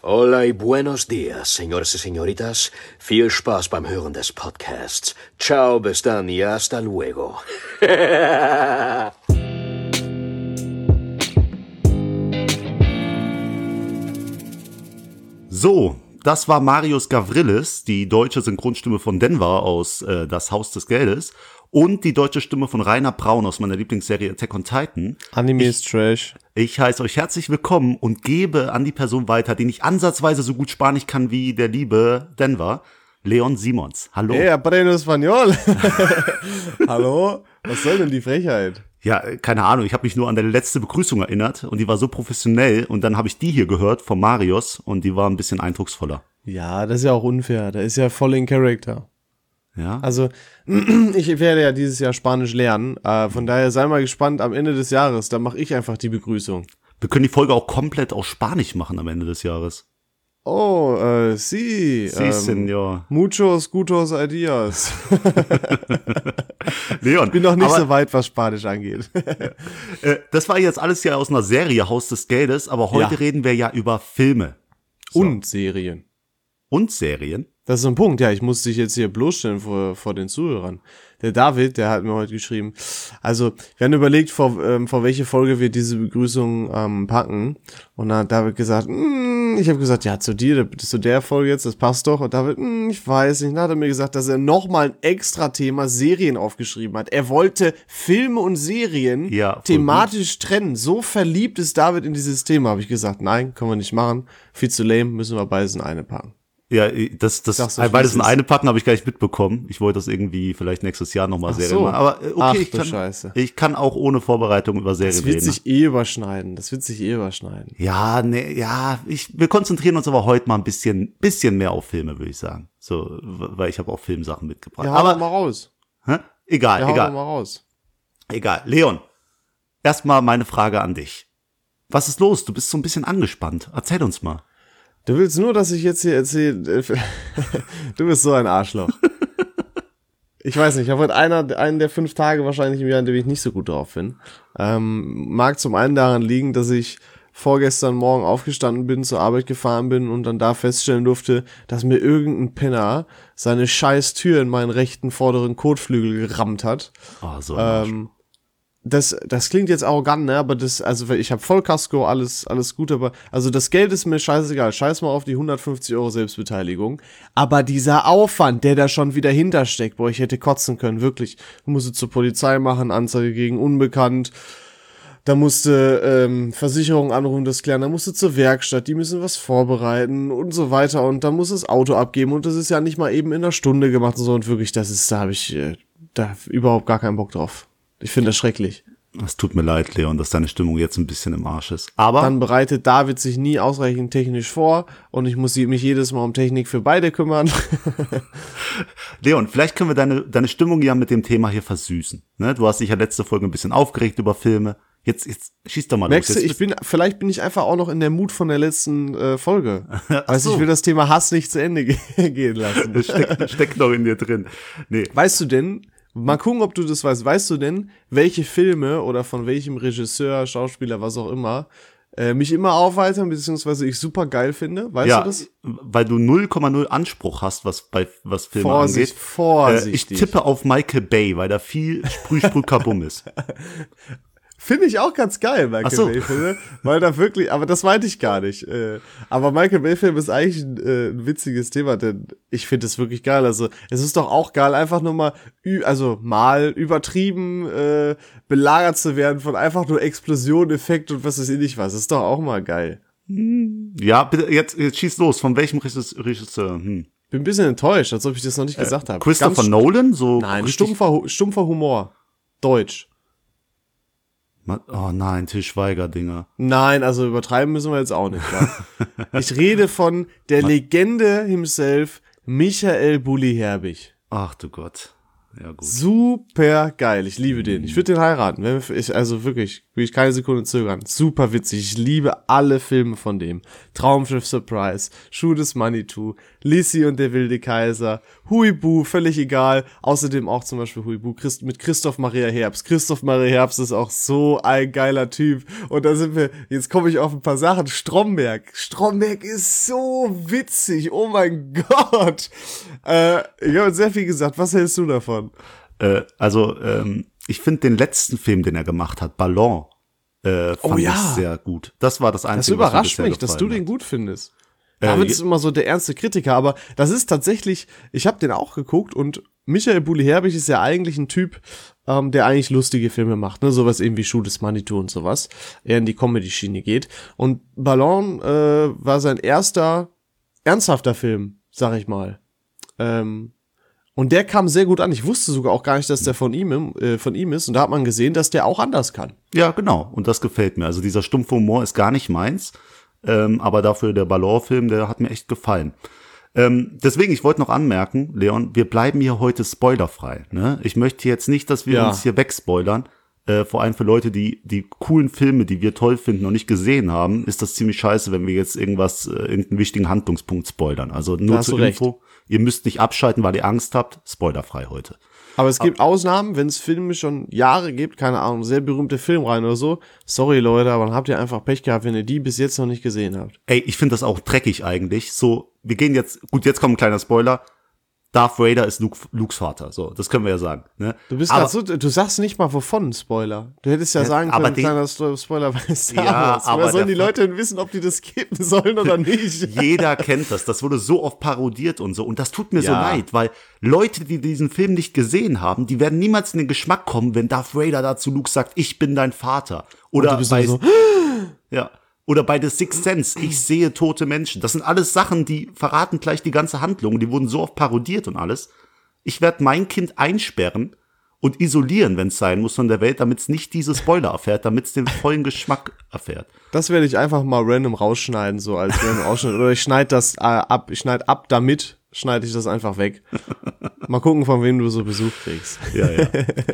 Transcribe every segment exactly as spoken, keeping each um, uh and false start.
Hola y buenos días, señores y señoritas. Viel Spaß beim Hören des Podcasts. Ciao, bis dann y hasta luego. So, das war Marius Gavrilis, die deutsche Synchronstimme von Denver aus äh, Das Haus des Geldes und die deutsche Stimme von Rainer Braun aus meiner Lieblingsserie Attack on Titan. Anime ist Trash. Ich heiße euch herzlich willkommen und gebe an die Person weiter, die nicht ansatzweise so gut Spanisch kann wie der liebe Denver, Leon Simons. Hallo. Hey, aprendo español. Hallo? Was soll denn die Frechheit? Ja, keine Ahnung, ich habe mich nur an deine letzte Begrüßung erinnert und die war so professionell und dann habe ich die hier gehört von Marius und die war ein bisschen eindrucksvoller. Ja, das ist ja auch unfair, der ist ja voll in Character. Ja. Also, ich werde ja dieses Jahr Spanisch lernen, äh, von daher sei mal gespannt, am Ende des Jahres, da mache ich einfach die Begrüßung. Wir können die Folge auch komplett auf Spanisch machen am Ende des Jahres. Oh, äh, sí. Sí, ähm, señor. Muchos gutos ideas. Leon, Bin noch nicht aber, so weit, was Spanisch angeht. äh, das war jetzt alles ja aus einer Serie, Haus des Geldes, aber heute Ja. reden wir ja über Filme. So. Und Serien. Und Serien. Das ist so ein Punkt, ja, ich muss dich jetzt hier bloßstellen vor, vor den Zuhörern. Der David, der hat mir heute geschrieben, also, wir haben überlegt, vor, ähm, vor welche Folge wir diese Begrüßung ähm, packen. Und dann hat David gesagt, mm, ich habe gesagt, ja, zu dir, zu der Folge jetzt, das passt doch. Und David, mm, ich weiß nicht. Dann hat er mir gesagt, dass er nochmal ein extra Thema Serien aufgeschrieben hat. Er wollte Filme und Serien Ja, voll thematisch trennen. So verliebt ist David in dieses Thema. Habe ich gesagt, nein, können wir nicht machen. Viel zu lame, müssen wir beides in eine packen. Ja, das, das, Sagst du, äh, beides wie in es ist? eine packen habe ich gar nicht mitbekommen. Ich wollte das irgendwie vielleicht nächstes Jahr nochmal Ach Serien so. machen. Aber äh, okay, Ach ich, du kann, Scheiße. ich kann auch ohne Vorbereitung über Serien Das wird reden. sich eh überschneiden. Das wird sich eh überschneiden. Ja, ne, ja, ich, wir konzentrieren uns aber heute mal ein bisschen, bisschen mehr auf Filme, würde ich sagen. So, w- weil ich habe auch Filmsachen mitgebracht. Ja, hau aber doch mal raus. hä? egal, Ja, hau doch egal, mal raus. egal. Leon, erstmal meine Frage an dich. Was ist los? Du bist so ein bisschen angespannt. Erzähl uns mal. Du willst nur, dass ich jetzt hier erzähle. Du bist so ein Arschloch. Ich weiß nicht, ich habe heute einer, einen der fünf Tage wahrscheinlich im Jahr, in dem ich nicht so gut drauf bin. Ähm, mag zum einen daran liegen, dass ich vorgestern Morgen aufgestanden bin, zur Arbeit gefahren bin und dann da feststellen durfte, dass mir irgendein Penner seine scheiß Tür in meinen rechten vorderen Kotflügel gerammt hat. Oh, so ein Arsch. Ähm, das, das klingt jetzt arrogant, ne, aber das, also ich habe Vollkasko, alles, alles gut, aber, also das Geld ist mir scheißegal, scheiß mal auf die hundertfünfzig Euro Selbstbeteiligung, aber dieser Aufwand, der da schon wieder hintersteckt, boah, ich hätte kotzen können, wirklich, du musst zur Polizei machen, Anzeige gegen Unbekannt, da musste ähm, Versicherung anrufen, das klären, da musste zur Werkstatt, die müssen was vorbereiten und so weiter und da muss das Auto abgeben und das ist ja nicht mal eben in einer Stunde gemacht und so und wirklich, das ist, da habe ich äh, da überhaupt gar keinen Bock drauf. Ich finde das schrecklich. Es tut mir leid, Leon, dass deine Stimmung jetzt ein bisschen im Arsch ist. Aber Dann bereitet David sich nie ausreichend technisch vor und ich muss mich jedes Mal um Technik für beide kümmern. Leon, vielleicht können wir deine, deine Stimmung ja mit dem Thema hier versüßen. Ne? Du hast dich ja letzte Folge ein bisschen aufgeregt über Filme. Jetzt, jetzt schieß doch mal Merkst du, los. Jetzt ich bin, vielleicht bin ich einfach auch noch in der Mut von der letzten äh, Folge. Also so. ich will das Thema Hass nicht zu Ende ge- gehen lassen. Das steckt, steckt noch in dir drin. Nee. Weißt du denn, mal gucken, ob du das weißt, weißt du denn, welche Filme oder von welchem Regisseur, Schauspieler, was auch immer, äh, mich immer aufheitern, beziehungsweise ich super geil finde? Weißt Ja, du das? weil du null Komma null Anspruch hast, was bei was Filme Vorsicht, angeht. vorsichtig. Äh, ich tippe auf Michael Bay, weil da viel Sprüh, Sprüh, Kabum ist. Finde ich auch ganz geil, Michael Ach so. Bay-Filme, weil da wirklich, aber das meinte ich gar nicht. Äh, aber Michael Bay-Film ist eigentlich ein, äh, ein witziges Thema, denn ich finde es wirklich geil. Also es ist doch auch geil, einfach nur mal, ü- also mal übertrieben äh, belagert zu werden von einfach nur Explosion, Effekt und was weiß ich nicht was. Das ist doch auch mal geil. Ja, bitte, jetzt, jetzt schieß los. Von welchem Regis- Regisseur? Hm. Bin ein bisschen enttäuscht, als ob ich das noch nicht gesagt habe. Christopher Ganz- Nolan? So Nein, richtig- stumpfer, Hu- stumpfer Humor. Deutsch. Ma- Oh nein, Til Schweiger-Dinger. Nein, also übertreiben müssen wir jetzt auch nicht. Ja? Ich rede von der Legende himself, Michael Bulli Herbig. Ach du Gott. Ja, gut. Super geil. Ich liebe den. Ich würde den heiraten. Wenn ich, also wirklich, will ich keine Sekunde zögern. Super witzig. Ich liebe alle Filme von dem. Traumschiff Surprise, Schuh des Manitou, Lissi und der wilde Kaiser, Huibu, völlig egal. Außerdem auch zum Beispiel Huibu Christ, mit Christoph Maria Herbst. Christoph Maria Herbst ist auch so ein geiler Typ. Und da sind wir, jetzt komme ich auf ein paar Sachen. Stromberg. Stromberg ist so witzig. Oh mein Gott. Äh, ich habe sehr viel gesagt. Was hältst du davon? Äh, also, ähm, ich finde den letzten Film, den er gemacht hat, Ballon, äh, fand Oh ja. ich sehr gut. Das war das Das Einzige, was mir überrascht bisher mich, dass du gefallen den hat. gut findest. Äh, David je- ist immer so der ernste Kritiker, aber das ist tatsächlich, ich habe den auch geguckt und Michael Bulli-Herbig ist ja eigentlich ein Typ, ähm, der eigentlich lustige Filme macht, ne, sowas eben wie Schuh des Manitou und sowas, er in die Comedy-Schiene geht. Und Ballon äh, war sein erster ernsthafter Film, sag ich mal. Ähm, und der kam sehr gut an. Ich wusste sogar auch gar nicht, dass der von ihm, äh, von ihm ist. Und da hat man gesehen, dass der auch anders kann. Ja, genau. Und das gefällt mir. Also dieser stumpfe Humor ist gar nicht meins. Ähm, aber dafür der Ballon-Film, der hat mir echt gefallen. Ähm, deswegen, ich wollte noch anmerken, Leon, wir bleiben hier heute spoilerfrei. Ne? Ich möchte jetzt nicht, dass wir Ja. uns hier wegspoilern. Äh, vor allem für Leute, die die coolen Filme, die wir toll finden, noch nicht gesehen haben, ist das ziemlich scheiße, wenn wir jetzt irgendwas, äh, irgendeinen wichtigen Handlungspunkt spoilern. Also nur hast zur du recht. Info, ihr müsst nicht abschalten, weil ihr Angst habt. Spoilerfrei heute. Aber es gibt Ausnahmen, wenn es Filme schon Jahre gibt, keine Ahnung, sehr berühmte Filmreihen oder so. Sorry, Leute, aber dann habt ihr einfach Pech gehabt, wenn ihr die bis jetzt noch nicht gesehen habt. Ey, ich finde das auch dreckig eigentlich. So, wir gehen jetzt, gut, jetzt kommt ein kleiner Spoiler. Darth Vader ist Luke, Lukes Vater. So, das können wir ja sagen. Ne? Du bist Aber- grad so, du sagst nicht mal wovon, Spoiler. Du hättest ja, Ja, sagen aber können, den- kleiner Sto- Spoiler bei Star Ja, Wars. aber Woher sollen der die Leute denn wissen, ob die das geben sollen oder nicht? Jeder kennt das. Das wurde so oft parodiert und so. Und das tut mir so Ja. leid, weil Leute, die diesen Film nicht gesehen haben, die werden niemals in den Geschmack kommen, wenn Darth Vader dazu Luke sagt, ich bin dein Vater. Oder du bist bei, so, ja. Oder bei The Sixth Sense, ich sehe tote Menschen. Das sind alles Sachen, die verraten gleich die ganze Handlung. Die wurden so oft parodiert und alles. Ich werde mein Kind einsperren und isolieren, wenn es sein muss, von der Welt, damit es nicht diese Spoiler erfährt, damit es den vollen Geschmack erfährt. das werde ich einfach mal random rausschneiden, so als random Ausschnitt. Oder ich schneide das äh, ab, ich schneide ab damit, schneide ich das einfach weg. Mal gucken, von wem du so Besuch kriegst. Ja, ja.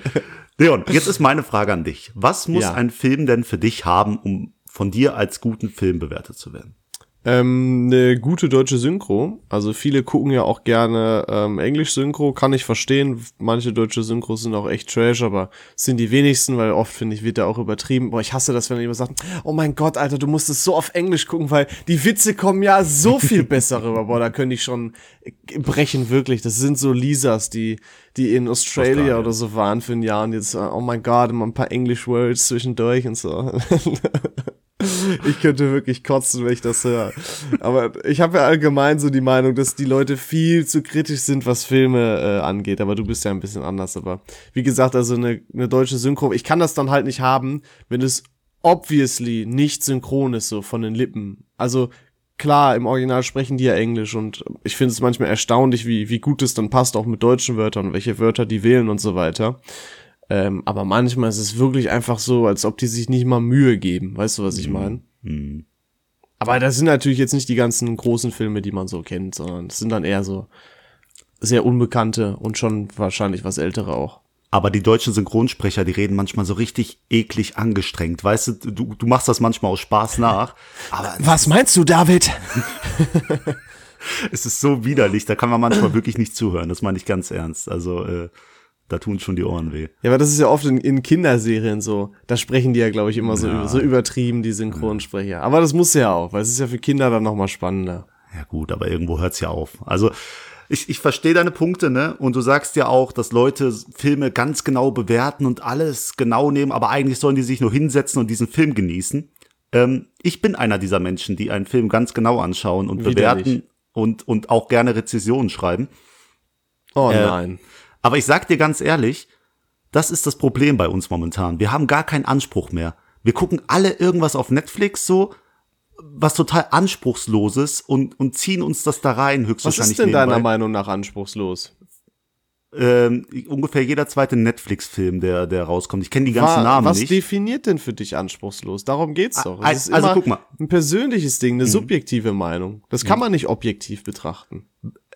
Leon, jetzt ist meine Frage an dich. Was muss Ja. ein Film denn für dich haben, um von dir als guten Film bewertet zu werden? Ähm, eine gute deutsche Synchro. Also viele gucken ja auch gerne ähm, Englisch-Synchro, kann ich verstehen. Manche deutsche Synchros sind auch echt trash, aber es sind die wenigsten, weil oft, finde ich, wird da auch übertrieben. Boah, ich hasse das, wenn jemand sagt, oh mein Gott, Alter, du musst es so auf Englisch gucken, weil die Witze kommen ja so viel besser rüber. Boah, da könnte ich schon brechen, wirklich. Das sind so Lisas, die die in Australia Australien. oder so waren für ein Jahr und jetzt, oh mein Gott, immer ein paar English-Words zwischendurch und so. Ich könnte wirklich kotzen, wenn ich das höre. Aber ich habe ja allgemein so die Meinung, dass die Leute viel zu kritisch sind, was Filme äh, angeht. Aber du bist ja ein bisschen anders. Aber wie gesagt, also eine, eine deutsche Synchro, ich kann das dann halt nicht haben, wenn es obviously nicht synchron ist, so von den Lippen. Also klar, im Original sprechen die ja Englisch und ich finde es manchmal erstaunlich, wie, wie gut es dann passt, auch mit deutschen Wörtern, welche Wörter die wählen und so weiter. Ähm, aber manchmal ist es wirklich einfach so, als ob die sich nicht mal Mühe geben. Weißt du, was ich meine? Hm. Aber das sind natürlich jetzt nicht die ganzen großen Filme, die man so kennt, sondern das sind dann eher so sehr unbekannte und schon wahrscheinlich was ältere auch. Aber die deutschen Synchronsprecher, die reden manchmal so richtig eklig angestrengt. Weißt du, du, du machst das manchmal aus Spaß nach. Aber Was meinst du, David? es ist so widerlich, da kann man manchmal wirklich nicht zuhören. Das meine ich ganz ernst. Also, äh, da tun schon die Ohren weh. Ja, aber das ist ja oft in, in Kinderserien so. Da sprechen die ja, glaube ich, immer so, Ja. über, so übertrieben, die Synchronsprecher. Aber das muss ja auch, weil es ist ja für Kinder dann nochmal spannender. Ja gut, aber irgendwo hört's ja auf. Also ich, ich verstehe deine Punkte, ne? Und du sagst ja auch, dass Leute Filme ganz genau bewerten und alles genau nehmen, aber eigentlich sollen die sich nur hinsetzen und diesen Film genießen. Ähm, ich bin einer dieser Menschen, die einen Film ganz genau anschauen und Widerlich. bewerten und, und auch gerne Rezensionen schreiben. Oh Äh, nein. Aber ich sag dir ganz ehrlich, das ist das Problem bei uns momentan. Wir haben gar keinen Anspruch mehr. Wir gucken alle irgendwas auf Netflix so, was total anspruchsloses und, und ziehen uns das da rein, Was höchstwahrscheinlich ist denn deiner nebenbei. Meinung nach anspruchslos? Ähm, ungefähr jeder zweite Netflix-Film, der, der rauskommt. Ich kenne die ganzen Wa- Namen was nicht. definiert denn für dich anspruchslos? Darum geht's doch. Es Ah, ist also immer guck mal. ein persönliches Ding, eine subjektive Meinung. Das kann man nicht objektiv betrachten.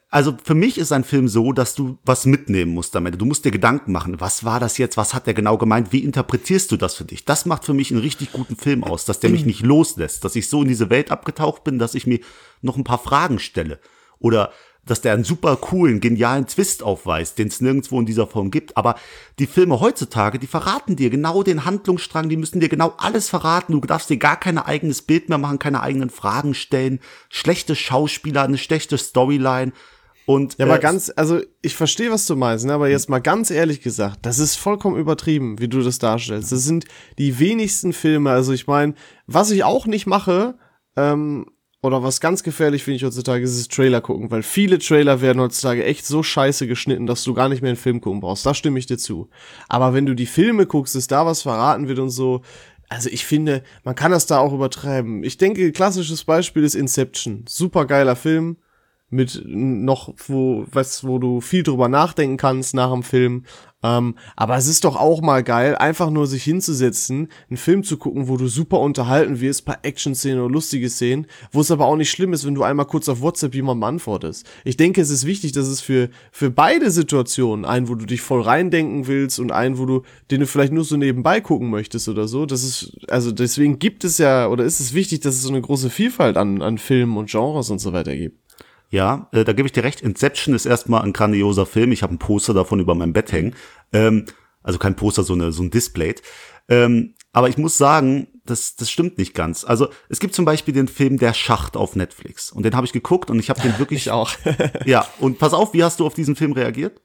also für mich ist ein Film so, dass du was mitnehmen musst damit. Du musst dir Gedanken machen, was war das jetzt, was hat der genau gemeint, wie interpretierst du das für dich? Das macht für mich einen richtig guten Film aus, dass der mich nicht loslässt, dass ich so in diese Welt abgetaucht bin, dass ich mir noch ein paar Fragen stelle. Oder dass der einen super coolen, genialen Twist aufweist, den es nirgendwo in dieser Form gibt. Aber die Filme heutzutage, die verraten dir genau den Handlungsstrang, die müssen dir genau alles verraten. Du darfst dir gar kein eigenes Bild mehr machen, keine eigenen Fragen stellen. Schlechte Schauspieler, eine schlechte Storyline. Und, ja, äh, aber ganz, also ich verstehe, was du meinst, ne? Aber jetzt mal ganz ehrlich gesagt, das ist vollkommen übertrieben, wie du das darstellst. Das sind die wenigsten Filme, also ich meine, was ich auch nicht mache, ähm, oder was ganz gefährlich finde ich heutzutage, ist das Trailer gucken, weil viele Trailer werden heutzutage echt so scheiße geschnitten, dass du gar nicht mehr einen Film gucken brauchst. Da stimme ich dir zu. Aber wenn du die Filme guckst, dass da was verraten wird und so, also ich finde, man kann das da auch übertreiben. Ich denke, klassisches Beispiel ist Inception. Super geiler Film. Mit noch, wo, was, wo du viel drüber nachdenken kannst nach dem Film. Ähm, aber es ist doch auch mal geil, einfach nur sich hinzusetzen, einen Film zu gucken, wo du super unterhalten wirst, paar Action-Szenen oder lustige Szenen, wo es aber auch nicht schlimm ist, wenn du einmal kurz auf WhatsApp jemandem antwortest. Ich denke, es ist wichtig, dass es für, für beide Situationen, einen, wo du dich voll reindenken willst und einen, wo du, den du vielleicht nur so nebenbei gucken möchtest oder so, das ist, also deswegen gibt es ja, oder ist es wichtig, dass es so eine große Vielfalt an, an Filmen und Genres und so weiter gibt. Ja, äh, da gebe ich dir recht. Inception ist erstmal ein grandioser Film. Ich habe ein Poster davon über meinem Bett hängen. Ähm, also kein Poster, so, eine, so ein Display. Ähm, aber ich muss sagen, das, das stimmt nicht ganz. Also es gibt zum Beispiel den Film Der Schacht auf Netflix. Und den habe ich geguckt und ich habe den wirklich... Ich auch. Ja, und pass auf, wie hast du auf diesen Film reagiert?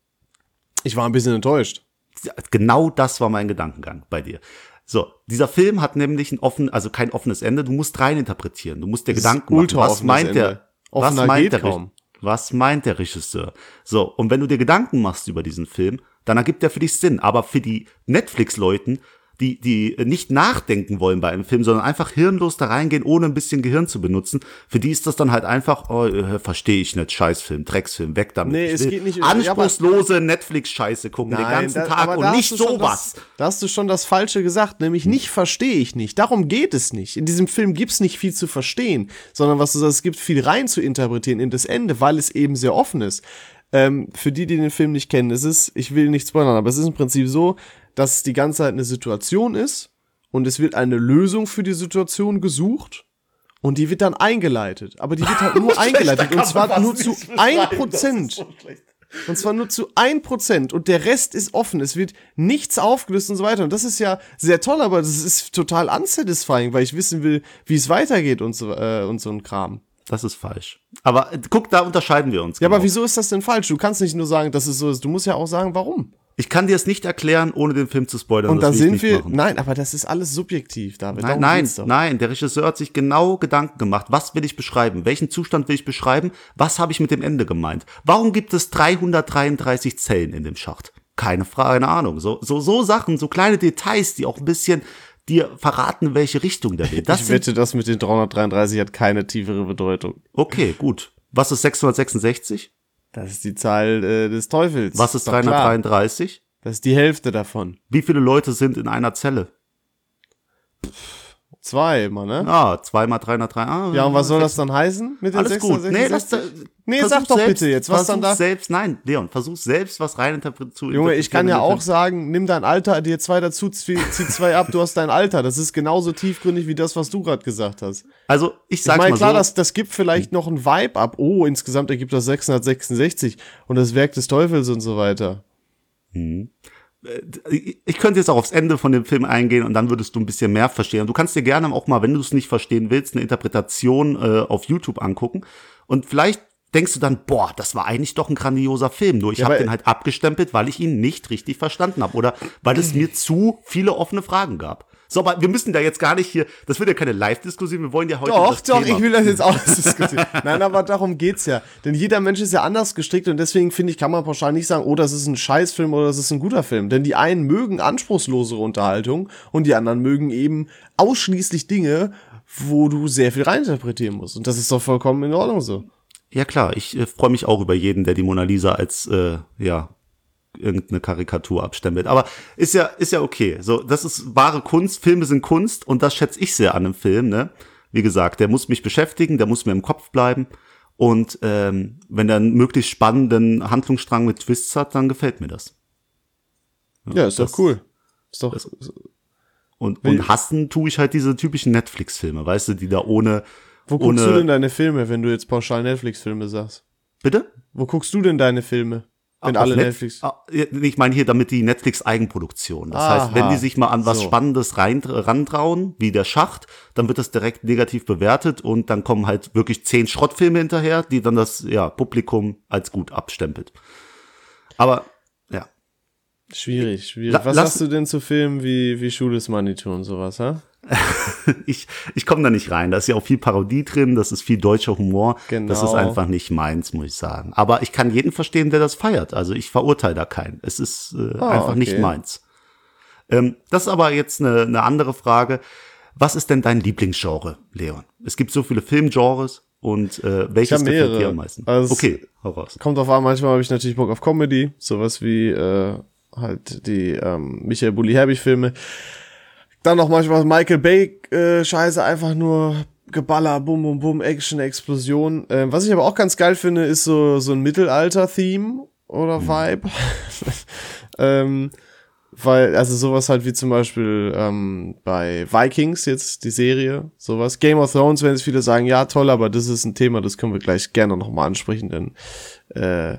Ich war ein bisschen enttäuscht. Ja, genau das war mein Gedankengang bei dir. So, dieser Film hat nämlich ein offen, also kein offenes Ende. Du musst rein interpretieren. Du musst dir Das Gedanken machen. Was meint Ende. der... Was Offener meint, geht der, kaum. was meint der Regisseur? So, und wenn du dir Gedanken machst über diesen Film, dann ergibt der für dich Sinn. Aber für die Netflix-Leuten, die die nicht nachdenken wollen bei einem Film, sondern einfach hirnlos da reingehen, ohne ein bisschen Gehirn zu benutzen, für die ist das dann halt einfach, oh, äh, verstehe ich nicht, Scheißfilm, Drecksfilm, weg damit. Nee, Ich es will geht nicht- anspruchslose Netflix-Scheiße gucken den ganzen da- Tag aber und da nicht hast du schon sowas. Das, da hast du schon das Falsche gesagt, nämlich nicht verstehe ich nicht. Darum geht es nicht. In diesem Film gibt's nicht viel zu verstehen, sondern was du sagst, es gibt viel rein zu interpretieren in das Ende, weil es eben sehr offen ist. Ähm, für die, die den Film nicht kennen, es ist, ich will nicht spoilern, aber es ist im Prinzip so, dass es die ganze Zeit eine Situation ist und es wird eine Lösung für die Situation gesucht und die wird dann eingeleitet. Aber die wird halt nur eingeleitet und zwar nur zu ein Prozent. Und zwar nur zu ein Prozent und der Rest ist offen. Es wird nichts aufgelöst und so weiter. Und das ist ja sehr toll, aber das ist total unsatisfying, weil ich wissen will, wie es weitergeht und so, äh, und so ein Kram. Das ist falsch. Aber äh, guck, da unterscheiden wir uns. Ja, genau. aber wieso ist das denn falsch? Du kannst nicht nur sagen, dass es so ist. Du musst ja auch sagen, warum. Ich kann dir es nicht erklären, ohne den Film zu spoilern. Und da das will ich sind nicht wir, machen. nein, aber das ist alles subjektiv, David. Nein, Darum nein, geht's doch. nein, der Regisseur hat sich genau Gedanken gemacht. Was will ich beschreiben? Welchen Zustand will ich beschreiben? Was habe ich mit dem Ende gemeint? Warum gibt es dreihundertdreiunddreißig Zellen in dem Schacht? Keine Frage, keine Ahnung. So, so, so Sachen, so kleine Details, die auch ein bisschen dir verraten, welche Richtung der will. Das Ich sind, wette, das mit den dreihundertdreiunddreißig hat keine tiefere Bedeutung. okay, gut. Was ist sechshundertsechsundsechzig? Das ist die Zahl äh, des Teufels. Was ist doch klar. dreihundertdreiunddreißig? Das ist die Hälfte davon. Wie viele Leute sind in einer Zelle? Zwei immer, ne? Ah, zwei mal dreihundertdreißig. Ah, Ja, und was soll das dann heißen mit den Alles gut. Nee, das, sechshundertsechsundsechzig? Nee, versuch sag doch selbst, bitte jetzt, was versuch dann da... selbst, nein, Leon, versuch selbst was rein interpre- zu Junge, ich kann ja interpretieren. auch sagen, nimm dein Alter, dir zwei dazu, zieh zieh zwei ab, du hast dein Alter. Das ist genauso tiefgründig wie das, was du gerade gesagt hast. Also, ich Ich sag's meine, mal klar, so. das, das gibt vielleicht noch ein Vibe ab. Oh, insgesamt ergibt das sechshundertsechsundsechzig und das Werk des Teufels und so weiter. Ich könnte jetzt auch aufs Ende von dem Film eingehen und dann würdest du ein bisschen mehr verstehen. Du kannst dir gerne auch mal, wenn du es nicht verstehen willst, eine Interpretation äh, auf YouTube angucken. Und vielleicht denkst du dann, boah, das war eigentlich doch ein grandioser Film. Nur ich Ja, habe aber- den halt abgestempelt, weil ich ihn nicht richtig verstanden habe. Oder weil es mir zu viele offene Fragen gab. So, aber wir müssen da jetzt gar nicht hier, das wird ja keine Live-Diskussion, wir wollen ja heute Doch, das doch, Thema. ich will das jetzt ausdiskutieren. Nein, aber darum geht's ja. Denn jeder Mensch ist ja anders gestrickt und deswegen finde ich, kann man pauschal nicht sagen, oh, das ist ein Scheißfilm oder das ist ein guter Film. Denn die einen mögen anspruchslosere Unterhaltung und die anderen mögen eben ausschließlich Dinge, wo du sehr viel reininterpretieren musst. Und das ist doch vollkommen in Ordnung so. Ja klar, ich äh, freue mich auch über jeden, der die Mona Lisa als, äh, ja, irgendeine Karikatur abstempelt. Aber ist ja, ist ja okay. So, das ist wahre Kunst. Filme sind Kunst und das schätze ich sehr an einem Film, ne? Wie gesagt, der muss mich beschäftigen, der muss mir im Kopf bleiben. Und ähm, wenn er einen möglichst spannenden Handlungsstrang mit Twists hat, dann gefällt mir das. Ja, ist das, doch cool. Ist doch. Das, und, und hassen tue ich halt diese typischen Netflix-Filme, weißt du, die da ohne. Wo ohne, guckst du denn deine Filme, wenn du jetzt pauschal Netflix-Filme sagst? Bitte? Wo guckst du denn deine Filme? Wenn Auf alle Net- Netflix. Ah, ich meine hier damit die Netflix-Eigenproduktion. Das Aha, heißt, wenn die sich mal an was so. Spannendes rein, rantrauen, wie der Schacht, dann wird das direkt negativ bewertet und dann kommen halt wirklich zehn Schrottfilme hinterher, die dann das ja, Publikum als gut abstempelt. Aber, ja. Schwierig, schwierig. La- Was lass- sagst du denn zu Filmen wie, wie Schule ist Manitou und sowas, ha? ich ich komme da nicht rein. Da ist ja auch viel Parodie drin, das ist viel deutscher Humor. Genau. Das ist einfach nicht meins, muss ich sagen. Aber ich kann jeden verstehen, der das feiert. Also ich verurteile da keinen. Es ist äh, Ah, einfach okay. nicht meins. Ähm, das ist aber jetzt eine, eine andere Frage. Was ist denn dein Lieblingsgenre, Leon? Es gibt so viele Filmgenres und äh, welches hab gefällt mehrere. dir am meisten? Also, okay, hau raus. Kommt drauf an, manchmal habe ich natürlich Bock auf Comedy, sowas wie äh, halt die ähm, Michael Bulli-Herbig-Filme. Dann noch manchmal Michael Bay äh, Scheiße, einfach nur Geballer, Bum Bum Bum, Action, Explosion. Ähm, was ich aber auch ganz geil finde, ist so so ein Mittelalter-Theme oder Vibe. ähm, weil, also sowas halt wie zum Beispiel ähm, bei Vikings jetzt, die Serie, sowas. Game of Thrones, wenn jetzt viele sagen, ja toll, aber das ist ein Thema, das können wir gleich gerne nochmal ansprechen, denn äh,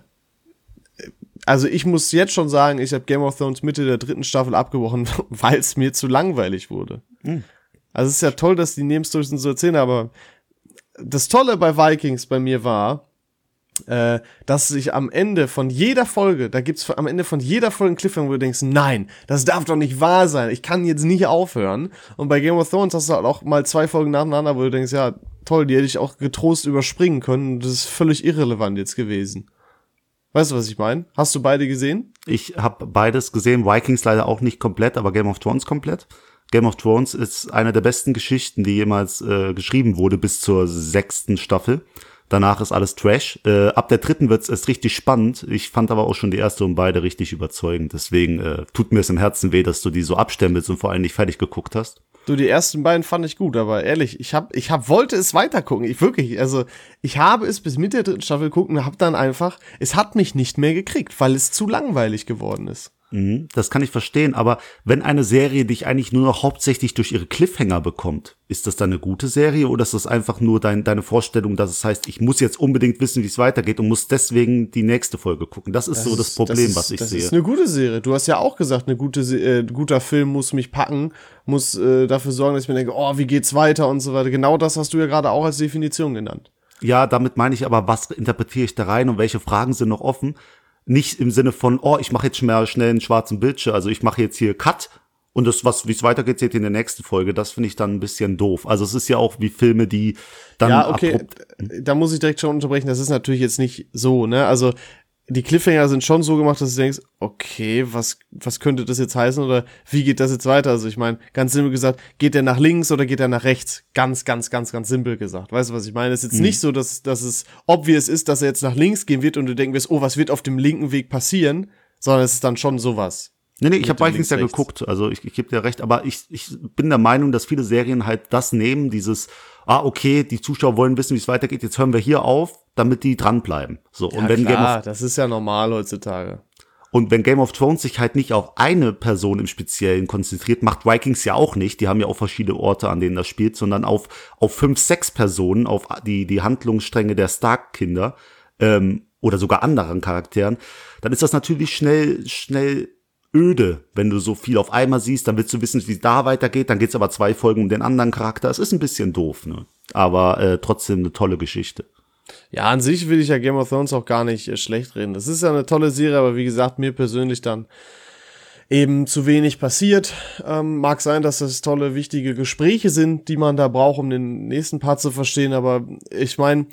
also ich muss jetzt schon sagen, ich habe Game of Thrones Mitte der dritten Staffel abgebrochen, weil es mir zu langweilig wurde. Mhm. Also es ist ja toll, dass die Nebenstorys so erzählen, aber das Tolle bei Vikings bei mir war, äh, dass sich am Ende von jeder Folge, da gibt's am Ende von jeder Folge einen Cliffhanger, wo du denkst, nein, das darf doch nicht wahr sein, ich kann jetzt nicht aufhören. Und bei Game of Thrones hast du halt auch mal zwei Folgen nacheinander, wo du denkst, ja, toll, die hätte ich auch getrost überspringen können, das ist völlig irrelevant jetzt gewesen. Weißt du, was ich meine? Hast du beide gesehen? Ich habe beides gesehen, Vikings leider auch nicht komplett, aber Game of Thrones komplett. Game of Thrones ist eine der besten Geschichten, die jemals äh, geschrieben wurde, bis zur sechsten Staffel. Danach ist alles Trash. Äh, ab der dritten wird's erst richtig spannend. Ich fand aber auch schon die erste und beide richtig überzeugend. Deswegen äh, tut mir es im Herzen weh, dass du die so abstempelst und vor allem nicht fertig geguckt hast. Du, die ersten beiden fand ich gut, aber ehrlich, ich hab, ich hab, wollte es weitergucken. Ich wirklich, also, ich habe es bis Mitte der dritten Staffel geguckt und hab dann einfach, es hat mich nicht mehr gekriegt, weil es zu langweilig geworden ist. Mhm, das kann ich verstehen, aber wenn eine Serie dich eigentlich nur noch hauptsächlich durch ihre Cliffhanger bekommt, ist das dann eine gute Serie oder ist das einfach nur dein, deine Vorstellung, dass es heißt, ich muss jetzt unbedingt wissen, wie es weitergeht und muss deswegen die nächste Folge gucken? Das ist Das so das ist- Problem, ist, was ich das sehe. Das ist eine gute Serie. Du hast ja auch gesagt, eine gute, Se- äh, guter Film muss mich packen, muss äh, dafür sorgen, dass ich mir denke, oh, wie geht's weiter und so weiter. Genau das hast du ja gerade auch als Definition genannt. Ja, damit meine ich aber, was interpretiere ich da rein und welche Fragen sind noch offen? Nicht im Sinne von, oh, ich mache jetzt schnell, schnell einen schwarzen Bildschirm, also ich mache jetzt hier Cut und das, was wie es weitergeht, seht ihr in der nächsten Folge. Das finde ich dann ein bisschen doof. Also es ist ja auch wie Filme, die dann Ja, okay, abrupt. da muss ich direkt schon unterbrechen. Das ist natürlich jetzt nicht so, ne? Also die Cliffhanger sind schon so gemacht, dass du denkst, okay, was was könnte das jetzt heißen oder wie geht das jetzt weiter? Also ich meine, ganz simpel gesagt, geht der nach links oder geht er nach rechts? Ganz, ganz, ganz, ganz simpel gesagt. Weißt du, was ich meine? Es ist jetzt Mhm. nicht so, dass, dass es obvious ist, dass er jetzt nach links gehen wird und du denkst, oh, was wird auf dem linken Weg passieren? Sondern es ist dann schon sowas. Nee, nee, ich Mit habe dem Vikings ja links, geguckt, also ich, ich gebe dir recht, aber ich, ich bin der Meinung, dass viele Serien halt das nehmen, dieses, ah, okay, die Zuschauer wollen wissen, wie es weitergeht, jetzt hören wir hier auf, damit die dranbleiben. So, und Ja, wenn Game klar, of, das ist ja normal heutzutage. und wenn Game of Thrones sich halt nicht auf eine Person im Speziellen konzentriert, macht Vikings ja auch nicht, die haben ja auch verschiedene Orte, an denen das spielt, sondern auf, auf fünf, sechs Personen, auf die, die Handlungsstränge der Stark-Kinder, ähm, oder sogar anderen Charakteren, dann ist das natürlich schnell, schnell öde, wenn du so viel auf einmal siehst, dann willst du wissen, wie es da weitergeht, dann geht's aber zwei Folgen um den anderen Charakter. Es ist ein bisschen doof, ne? Aber äh, trotzdem eine tolle Geschichte. Ja, an sich will ich ja Game of Thrones auch gar nicht äh, schlecht reden. Das ist ja eine tolle Serie, aber wie gesagt, mir persönlich dann eben zu wenig passiert. Ähm, mag sein, dass das tolle, wichtige Gespräche sind, die man da braucht, um den nächsten Part zu verstehen, aber ich meine,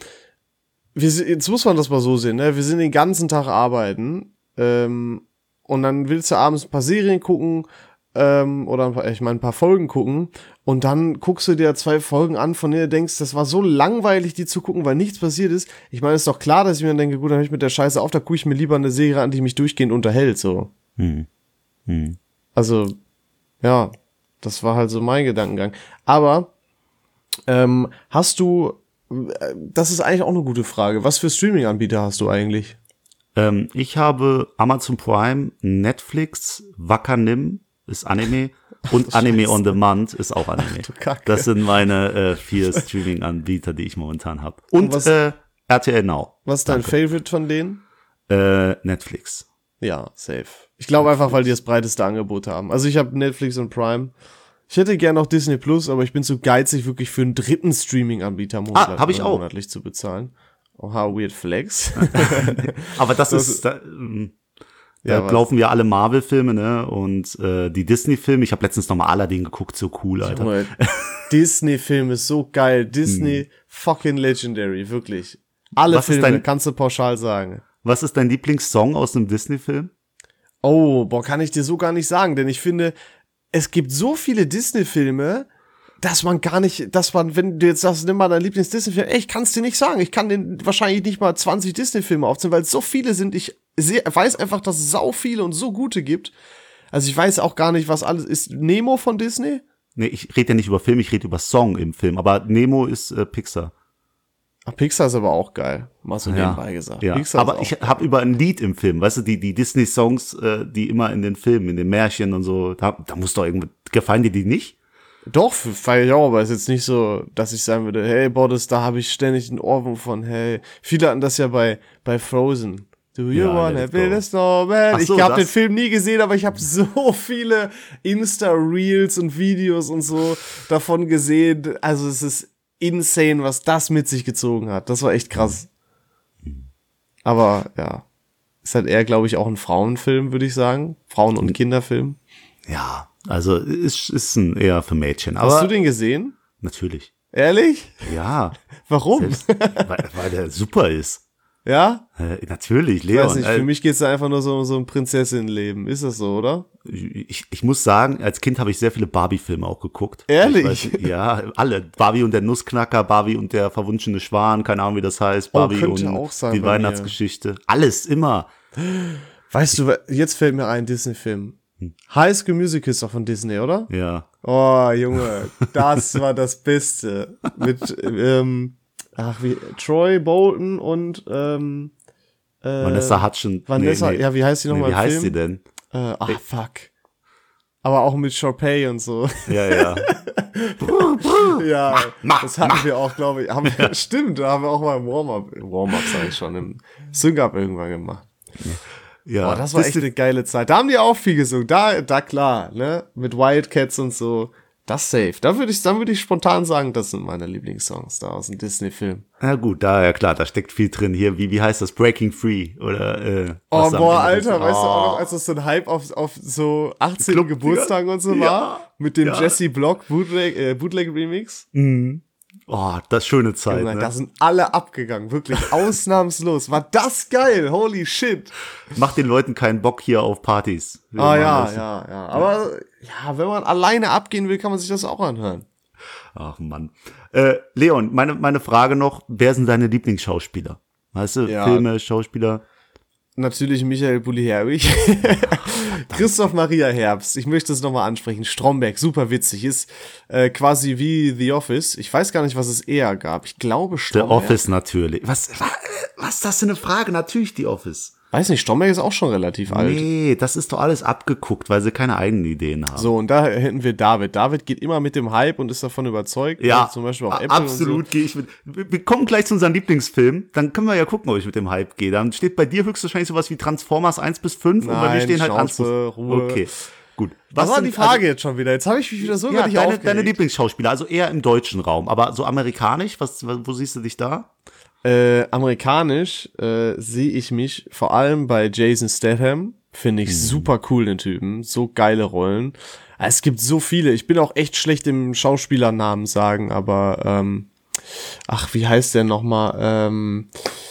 jetzt muss man das mal so sehen, ne? Wir sind den ganzen Tag arbeiten, ähm, und dann willst du abends ein paar Serien gucken, ähm, oder ein paar, ich meine, ein paar Folgen gucken und dann guckst du dir zwei Folgen an, von denen du denkst, das war so langweilig, die zu gucken, weil nichts passiert ist. Ich meine, ist doch klar, dass ich mir dann denke, gut, dann hör ich mit der Scheiße auf, da gucke ich mir lieber eine Serie an, die mich durchgehend unterhält, so. Hm. Hm. Also, ja, das war halt so mein Gedankengang. Aber, ähm, hast du, das ist eigentlich auch eine gute Frage. Was für Streaming-Anbieter hast du eigentlich? Ähm, ich habe Amazon Prime, Netflix, Wakanim ist Anime und Anime on Demand ist auch Anime. Ach, du Kacke. Das sind meine äh, vier Streaming-Anbieter, die ich momentan habe. Und, Und was- äh, R T L Now. Was ist dein Favorite von denen? Äh, Netflix. Ja, safe. Ich glaube einfach, weil die das breiteste Angebot haben. Also ich habe Netflix und Prime. Ich hätte gerne noch Disney Plus, aber ich bin zu geizig, wirklich für einen dritten Streaming-Anbieter monat- Ah, hab ich auch. monatlich zu bezahlen. Oha, weird flex. Aber das, Das- ist, da, ähm, Ja, da was? laufen ja alle Marvel-Filme, ne? Und äh, die Disney-Filme. Ich habe letztens noch mal Aladdin geguckt, so cool, Alter. Junge, Disney-Film ist so geil. Disney fucking legendary, wirklich. Alle Was ist Filme, dein- kannst du pauschal sagen. Was ist dein Lieblingssong aus einem Disney-Film? Oh, boah, kann ich dir so gar nicht sagen, denn ich finde, es gibt so viele Disney-Filme, dass man gar nicht, dass man, wenn du jetzt sagst, nimm mal deinen Lieblings-Disney-Film, ey, ich kann es dir nicht sagen. Ich kann den wahrscheinlich nicht mal zwanzig Disney-Filme aufzählen, weil es so viele sind. Ich seh, weiß einfach, dass es sau viele und so gute gibt. Also ich weiß auch gar nicht, was alles ist. Nemo von Disney? Nee, ich rede ja nicht über Film, ich rede über Song im Film. Aber Nemo ist äh, Pixar. Ah, Pixar ist aber auch geil. Mal so Ja, nebenbei gesagt. ja. Pixar ist Aber auch ich geil. habe über ein Lied im Film, weißt du, die, die Disney-Songs, äh, die immer in den Filmen, in den Märchen und so, da, da muss doch irgendwie, gefallen dir die nicht? Doch, feier ich auch, aber ist jetzt nicht so, dass ich sagen würde, hey, boah, das, da habe ich ständig einen Ohrwurm von, hey. Viele hatten das ja bei, bei Frozen. Do you Ja, wanna let's build go. a snowman? Ach so, ich habe den das- Film nie gesehen, aber ich habe so viele Insta-Reels und Videos und so davon gesehen. Also es ist insane, was das mit sich gezogen hat. Das war echt krass. Aber ja, ist halt eher, glaube ich, auch ein Frauenfilm, würde ich sagen. Frauen- und Kinderfilm. Ja, also ist, ist ein eher für Mädchen. Aber Hast du den gesehen? natürlich. Ehrlich? Ja, Warum? selbst, weil, weil der super ist. Ja? Äh, natürlich, Ich Leon. weiß nicht, äh, für mich geht's da einfach nur so um so ein Prinzessinnenleben. Ist das so, oder? Ich, ich muss sagen, als Kind habe ich sehr viele Barbie-Filme auch geguckt. Ehrlich? Ich weiß, ja, alle. Barbie und der Nussknacker, Barbie und der verwunschene Schwan, keine Ahnung, wie das heißt. Oh, Barbie könnte und auch sein die bei mir. Weihnachtsgeschichte. Alles, immer. Weißt du, jetzt fällt mir ein Disney-Film. High School Musical ist doch von Disney, oder? Ja. Oh, Junge, das war das Beste. Mit, ähm, ach, wie, Troy Bolton und, ähm, äh, Vanessa Hudgens. Vanessa, nee, nee. ja, wie heißt die nochmal Nee, wie im heißt Film? sie denn? Äh, ach, fuck. Aber auch mit Sharpay und so. Ja, ja. Ja, mach, das hatten wir auch, glaube ich. Haben wir, stimmt, da haben wir auch mal im Warm-Up, im Warm-Up sag ich schon, im Sync-Up irgendwann gemacht. ja. Boah, das war echt Disney- eine geile Zeit. Da haben die auch viel gesungen. Da, da klar, ne? Mit Wildcats und so. Das safe. Da würde ich, dann würde ich spontan sagen, das sind meine Lieblingssongs da aus dem Disney-Film. Na gut, da, ja klar, da steckt viel drin hier. Wie, wie heißt das? Breaking Free oder, äh, Oh, was am boah, Ende ist. Alter, weißt du auch noch, Oh. als das so ein Hype auf, auf so achtzehnten Club- Geburtstagen und so Ja, war? Mit dem ja. Jesse Block Bootleg, äh, Bootleg-Remix? Oh, das schöne Zeit, Junge, ne? da sind alle abgegangen, wirklich ausnahmslos. War das geil, holy shit. Macht den Leuten keinen Bock hier auf Partys. Wir Ah machen ja, das. ja, ja. Aber ja, wenn man alleine abgehen will, kann man sich das auch anhören. Ach Mann. Äh, Leon, meine, meine Frage noch, wer sind deine Lieblingsschauspieler? Weißt du, Ja. Filme, Schauspieler? Natürlich Michael Bulli-Herbig. Christoph Maria Herbst. Ich möchte es nochmal ansprechen. Stromberg, super witzig. Ist äh, quasi wie The Office. Ich weiß gar nicht, was es eher gab. Ich glaube The Stromberg. Office natürlich. Was, was, was ist das für eine Frage? Natürlich The Office. Weiß nicht, Stromberg ist auch schon relativ alt. Nee, das ist doch alles abgeguckt, weil sie keine eigenen Ideen haben. So, und da hätten wir David. David geht immer mit dem Hype und ist davon überzeugt. Ja, Also zum Beispiel auch a- Apple absolut und so. gehe ich mit. Wir wir kommen gleich zu unserem Lieblingsfilm. Dann können wir ja gucken, ob ich mit dem Hype gehe. Dann steht bei dir höchstwahrscheinlich sowas wie Transformers eins bis fünf und bei mir Nein, stehen halt Schnauze, Anspruch. Ruhe. Okay, gut. Was war sind- die Frage jetzt schon wieder? Jetzt habe ich mich wieder so Also, über ja, dich deine, aufgeregt. deine Lieblingsschauspieler, also eher im deutschen Raum, aber so amerikanisch, was, wo siehst du dich da? Äh, amerikanisch äh, sehe ich mich vor allem bei Jason Statham. Finde ich super cool, den Typen. So geile Rollen. Es gibt so viele. Ich bin auch echt schlecht im Schauspielernamen sagen, aber ähm, ach, wie heißt der nochmal? Ähm,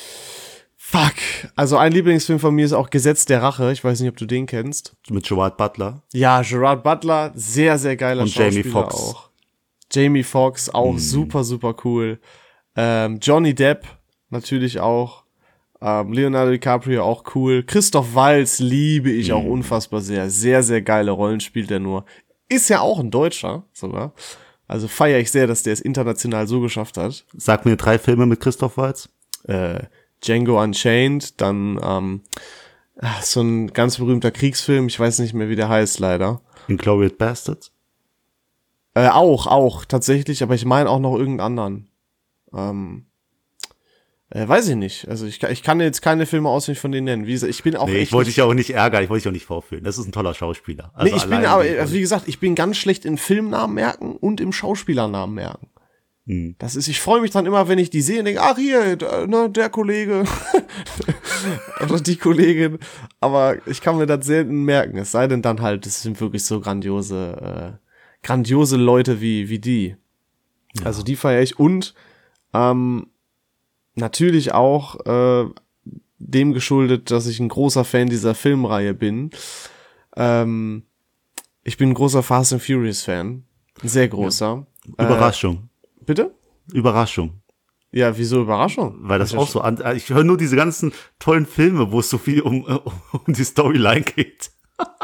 fuck. Also ein Lieblingsfilm von mir ist auch Gesetz der Rache. Ich weiß nicht, ob du den kennst. Mit Gerard Butler. Ja, Gerard Butler, sehr, sehr geiler Und Jamie Schauspieler Foxx. auch. Jamie Foxx, auch super, super cool. Ähm, Johnny Depp, natürlich auch. Ähm, Leonardo DiCaprio, auch cool. Christoph Waltz liebe ich auch unfassbar sehr. Sehr, sehr geile Rollen spielt er nur. Ist ja auch ein Deutscher sogar. Also feiere ich sehr, dass der es international so geschafft hat. Sag mir drei Filme mit Christoph Waltz. Äh, Django Unchained, dann ähm, so ein ganz berühmter Kriegsfilm, ich weiß nicht mehr, wie der heißt, leider. Inglourious Bastards? Äh, auch, auch, tatsächlich, aber ich meine auch noch irgendeinen anderen. Ähm, äh, weiß ich nicht. Also ich, ich kann jetzt keine Filme auswendig von denen nennen. Wie gesagt, ich bin auch Nee, echt ich wollte dich auch nicht ärgern, ich wollte dich auch nicht vorführen. Das ist ein toller Schauspieler. Also nee, ich bin allein aber, die- also wie gesagt, ich bin ganz schlecht in Filmnamen merken und im Schauspielernamen merken. Hm. Das ist, ich freue mich dann immer, wenn ich die sehe und denke, ach hier, da, ne, der Kollege oder die Kollegin, aber ich kann mir das selten merken, es sei denn dann halt, es sind wirklich so grandiose, äh, grandiose Leute wie, wie die. Ja. Also die feiere ich und ähm, natürlich auch äh, dem geschuldet, dass ich ein großer Fan dieser Filmreihe bin. Ähm, ich bin ein großer Fast and Furious Fan, ein sehr großer. Ja. Überraschung. Äh, bitte? Überraschung. Ja, wieso Überraschung? Weil das auch so an, ich höre nur diese ganzen tollen Filme, wo es so viel um, um die Storyline geht.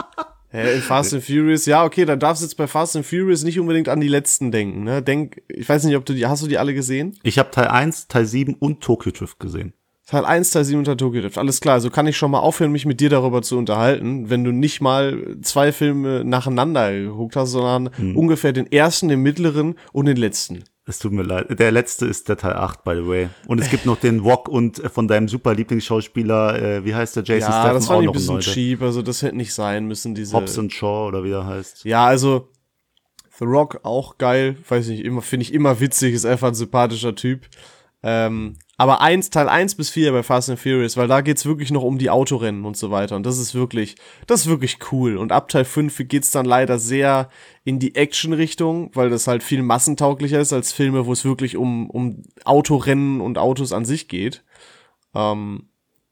Hä, in Fast and Furious, ja, okay, dann darfst du jetzt bei Fast and Furious nicht unbedingt an die letzten denken, ne? Denk, ich weiß nicht, ob du die, hast du die alle gesehen? Ich habe Teil eins, Teil sieben und Tokyo Drift gesehen. Teil eins, Teil sieben und Teil Tokyo Drift, alles klar, also kann ich schon mal aufhören, mich mit dir darüber zu unterhalten, wenn du nicht mal zwei Filme nacheinander geguckt hast, sondern hm. ungefähr den ersten, den mittleren und den letzten. Es tut mir leid. Der letzte ist der Teil acht, by the way. Und es gibt noch den Wok und von deinem super Lieblingsschauspieler, äh, wie heißt der, Jason ja, Statham, das war auch ein noch bisschen ein cheap, also das hätte nicht sein müssen, diese... Hobbs and Shaw oder wie er heißt. Ja, also The Rock auch geil, weiß nicht, immer finde ich immer witzig, ist einfach ein sympathischer Typ. Ähm, aber eins, Teil eins bis vier bei Fast and Furious, weil da geht's wirklich noch um die Autorennen und so weiter und das ist wirklich, das ist wirklich cool und ab Teil fünf geht's dann leider sehr in die Action-Richtung, weil das halt viel massentauglicher ist als Filme, wo es wirklich um, um Autorennen und Autos an sich geht. Ähm,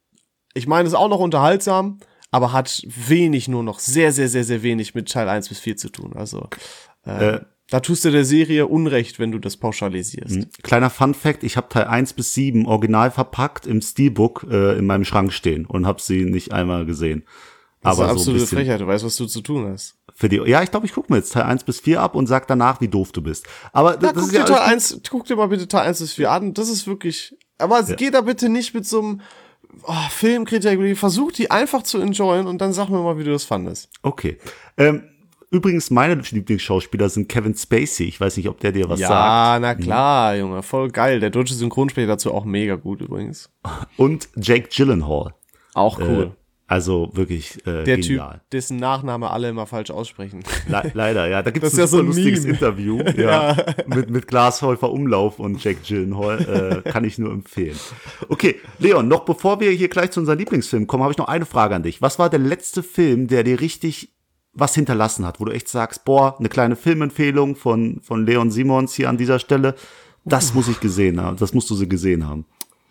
ich meine, es ist auch noch unterhaltsam, aber hat wenig, nur noch sehr, sehr, sehr, sehr wenig mit Teil eins bis vier zu tun, also äh, äh. Da tust du der Serie Unrecht, wenn du das pauschalisierst. Kleiner Fun-Fact, ich habe Teil eins bis sieben original verpackt im Steelbook äh, in meinem Schrank stehen und habe sie nicht einmal gesehen. Das Aber ist eine so ein absolute bisschen Frechheit, du weißt, was du zu tun hast. Für die, ja, ich glaube, ich gucke mir jetzt Teil eins bis vier ab und sag danach, wie doof du bist. Aber das, ja, das guck ist ja dir Teil alles eins, guck dir mal bitte Teil eins bis vier an, das ist wirklich, aber ja. Geh da bitte nicht mit so einem oh, Filmkritik, versuch die einfach zu enjoyen und dann sag mir mal, wie du das fandest. Okay, ähm, übrigens, meine Lieblingsschauspieler sind Kevin Spacey. Ich weiß nicht, ob der dir was ja, sagt. Ja, na klar, mhm. Junge, voll geil. Der deutsche Synchronsprecher dazu auch mega gut übrigens. Und Jake Gyllenhaal. Auch cool. Äh, also wirklich äh, der genial. Typ, dessen Nachname alle immer falsch aussprechen. Le- leider, ja. Da gibt es ein ja super so ein lustiges Meme. Interview ja, ja. mit, mit Glashäufer Umlauf und Jake Gyllenhaal. Äh, kann ich nur empfehlen. Okay, Leon, noch bevor wir hier gleich zu unserem Lieblingsfilm kommen, habe ich noch eine Frage an dich. Was war der letzte Film, der dir richtig was hinterlassen hat, wo du echt sagst, boah, eine kleine Filmempfehlung von, von Leon Simons hier an dieser Stelle, das muss ich gesehen haben, das musst du sie gesehen haben.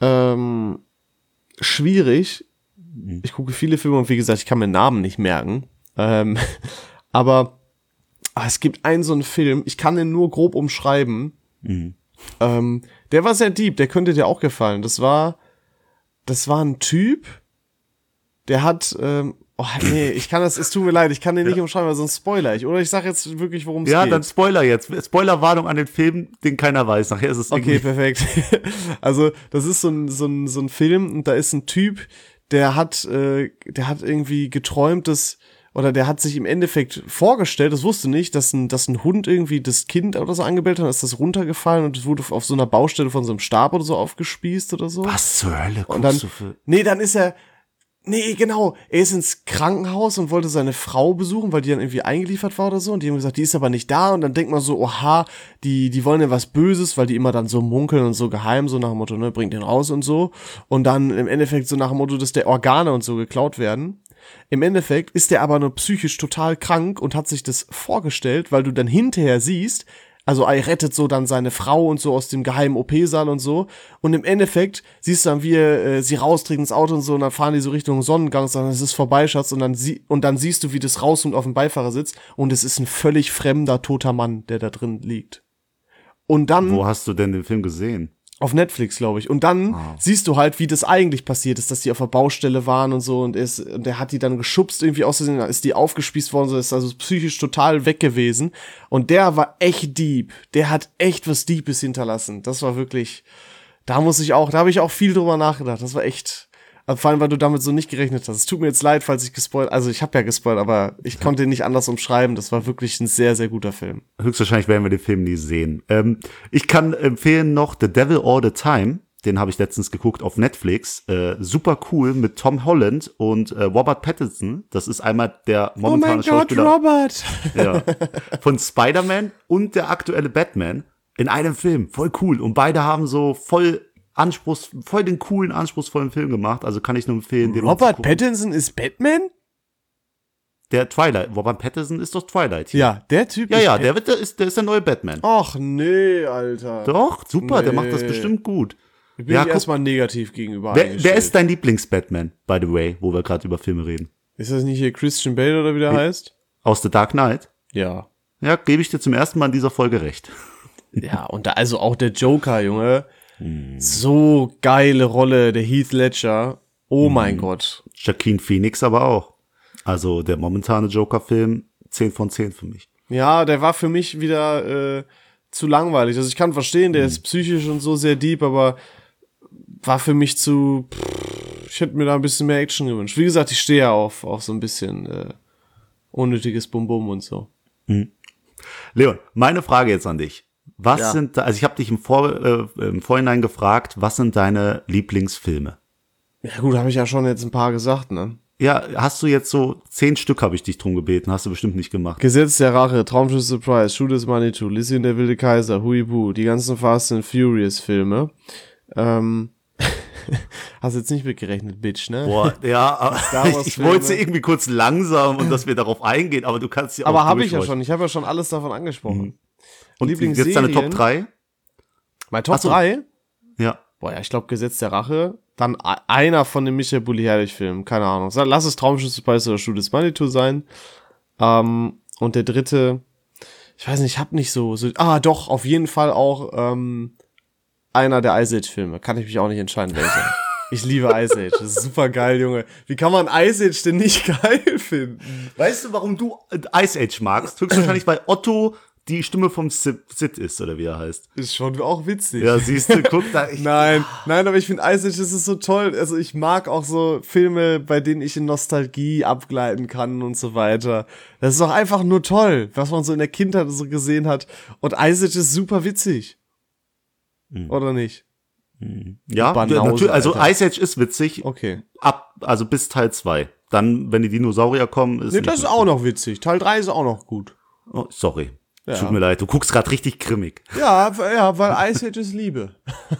Ähm, schwierig. Ich gucke viele Filme und wie gesagt, ich kann mir Namen nicht merken. Ähm, aber ah, es gibt einen so einen Film, ich kann den nur grob umschreiben. Mhm. Ähm, der war sehr deep, der könnte dir auch gefallen. Das war, das war ein Typ, der hat, ähm, oh nee, ich kann das, es tut mir leid, ich kann den nicht ja. umschreiben, weil sonst spoiler ich. Oder ich sag jetzt wirklich, worum es ja, geht. Ja, dann Spoiler jetzt. Spoilerwarnung an den Film, den keiner weiß. Nachher ist es okay, perfekt. Also, das ist so ein, so ein, so ein Film und da ist ein Typ, der hat, äh, der hat irgendwie geträumt, dass, oder der hat sich im Endeffekt vorgestellt, das wusste nicht, dass ein, dass ein Hund irgendwie das Kind oder so angebellt hat, ist das runtergefallen und es wurde auf so einer Baustelle von so einem Stab oder so aufgespießt oder so. Was zur Hölle und dann, du für? Nee, dann ist er, nee, genau, er ist ins Krankenhaus und wollte seine Frau besuchen, weil die dann irgendwie eingeliefert war oder so und die haben gesagt, die ist aber nicht da und dann denkt man so, oha, die, die wollen ja was Böses, weil die immer dann so munkeln und so geheim, so nach dem Motto, ne, bringt den raus und so und dann im Endeffekt so nach dem Motto, dass der Organe und so geklaut werden. Im Endeffekt ist der aber nur psychisch total krank und hat sich das vorgestellt, weil du dann hinterher siehst, also er rettet so dann seine Frau und so aus dem geheimen O P-Saal und so. Und im Endeffekt siehst du dann, wie er äh, sie rausträgt ins Auto und so und dann fahren die so Richtung Sonnengang und sagen, es ist vorbei, Schatz. Und dann, sie- und dann siehst du, wie das rauskommt auf dem Beifahrersitz und es ist ein völlig fremder, toter Mann, der da drin liegt. Und dann... Wo hast du denn den Film gesehen? Auf Netflix, glaube ich. Und dann Ah. siehst du halt, wie das eigentlich passiert ist, dass die auf der Baustelle waren und so und, er ist, und der hat die dann geschubst irgendwie aus Versehen, ist die aufgespießt worden, so ist also psychisch total weg gewesen. Und der war echt deep. Der hat echt was Deepes hinterlassen. Das war wirklich, da muss ich auch, da habe ich auch viel drüber nachgedacht. Das war echt, also vor allem, weil du damit so nicht gerechnet hast. Es tut mir jetzt leid, falls ich gespoilt, also ich habe ja gespoilt, aber ich konnte ihn nicht anders umschreiben. Das war wirklich ein sehr, sehr guter Film. Höchstwahrscheinlich werden wir den Film nie sehen. Ähm, ich kann empfehlen noch The Devil All the Time. Den habe ich letztens geguckt auf Netflix. Äh, super cool mit Tom Holland und äh, Robert Pattinson. Das ist einmal der momentane Schauspieler Robert! ja, von Spider-Man und der aktuelle Batman in einem Film. Voll cool. Und beide haben so voll Anspruchs, voll den coolen, anspruchsvollen Film gemacht. Also kann ich nur empfehlen, den Robert Pattinson ist Batman? Der Twilight. Robert Pattinson ist doch Twilight. Hier. Ja, der Typ Ja, ist ja, der, wird, der, ist, der ist der neue Batman. Ach nee, Alter. Doch, super, der Nee. macht das bestimmt gut. Ich bin Ja, ich guck- erstmal negativ gegenüber Wer, eingestellt. wer ist dein Lieblings-Batman, by the way, wo wir gerade über Filme reden? Ist das nicht hier Christian Bale oder wie der heißt? Aus The Dark Knight? Ja. Ja, gebe ich dir zum ersten Mal in dieser Folge recht. Ja, und da, also auch der Joker, Junge. So geile Rolle, der Heath Ledger. Oh mein Gott. Joaquin Phoenix aber auch. Also der momentane Joker-Film, zehn von zehn für mich. Ja, der war für mich wieder äh, zu langweilig. Also ich kann verstehen, der ist psychisch und so sehr deep, aber war für mich zu, pff, ich hätte mir da ein bisschen mehr Action gewünscht. Wie gesagt, ich stehe ja auf, auf so ein bisschen äh, unnötiges Bum-Bum und so. Leon, meine Frage jetzt an dich. Was Ja. sind, da- also ich habe dich im, Vor, äh, im Vorhinein gefragt, was sind deine Lieblingsfilme? Ja gut, habe ich ja schon jetzt ein paar gesagt, ne? Ja, hast du jetzt so zehn Stück, habe ich dich drum gebeten, hast du bestimmt nicht gemacht. Gesetz der Rache, Traumschiff Surprise, Shoot is Money Too, Lizzie und der wilde Kaiser, Huibu, die ganzen Fast and Furious Filme. Ähm, hast jetzt nicht mitgerechnet, Bitch, ne? Boah, ja, aber Star Wars ich, ich Filme. wollte irgendwie kurz langsam und dass wir darauf eingehen, aber du kannst ja auch Aber habe ich ja durchrollen. schon, ich habe ja schon alles davon angesprochen. Und Lieblingsserien? jetzt deine Top drei? Mein Top Ach so. drei? Ja. Boah, ja, ich glaube Gesetz der Rache. Dann a- einer von den Michael Bulli-Herrlich-Filmen, keine Ahnung. Sag- Lass es Traumschiff Surprise oder Shoot is Money Too sein. Ähm, und der dritte, ich weiß nicht, ich hab nicht so, so, ah, doch, auf jeden Fall auch ähm, einer der Ice Age-Filme. Kann ich mich auch nicht entscheiden, welcher. Ich liebe Ice Age, das ist super geil, Junge. Wie kann man Ice Age denn nicht geil finden? Weißt du, warum du Ice Age magst? Höchstwahrscheinlich, weil Otto die Stimme vom Sid Sid ist, oder wie er heißt. Ist schon auch witzig. Ja, siehst du, guck da. Ich, Nein, nein, aber ich finde Ice Age, das ist so toll. Also ich mag auch so Filme, bei denen ich in Nostalgie abgleiten kann und so weiter. Das ist doch einfach nur toll, was man so in der Kindheit so gesehen hat. Und Ice Age ist super witzig. Oder nicht? ja, Banause, natürlich, also Alter. Ice Age ist witzig, Okay. ab, also bis Teil zwei. Dann, wenn die Dinosaurier kommen, ist Nee, nicht das ist mehr auch noch witzig. Teil drei ist auch noch gut. Oh, sorry. Ja. Tut mir leid, du guckst gerade richtig grimmig. Ja, ja, weil Ice Age ist Liebe.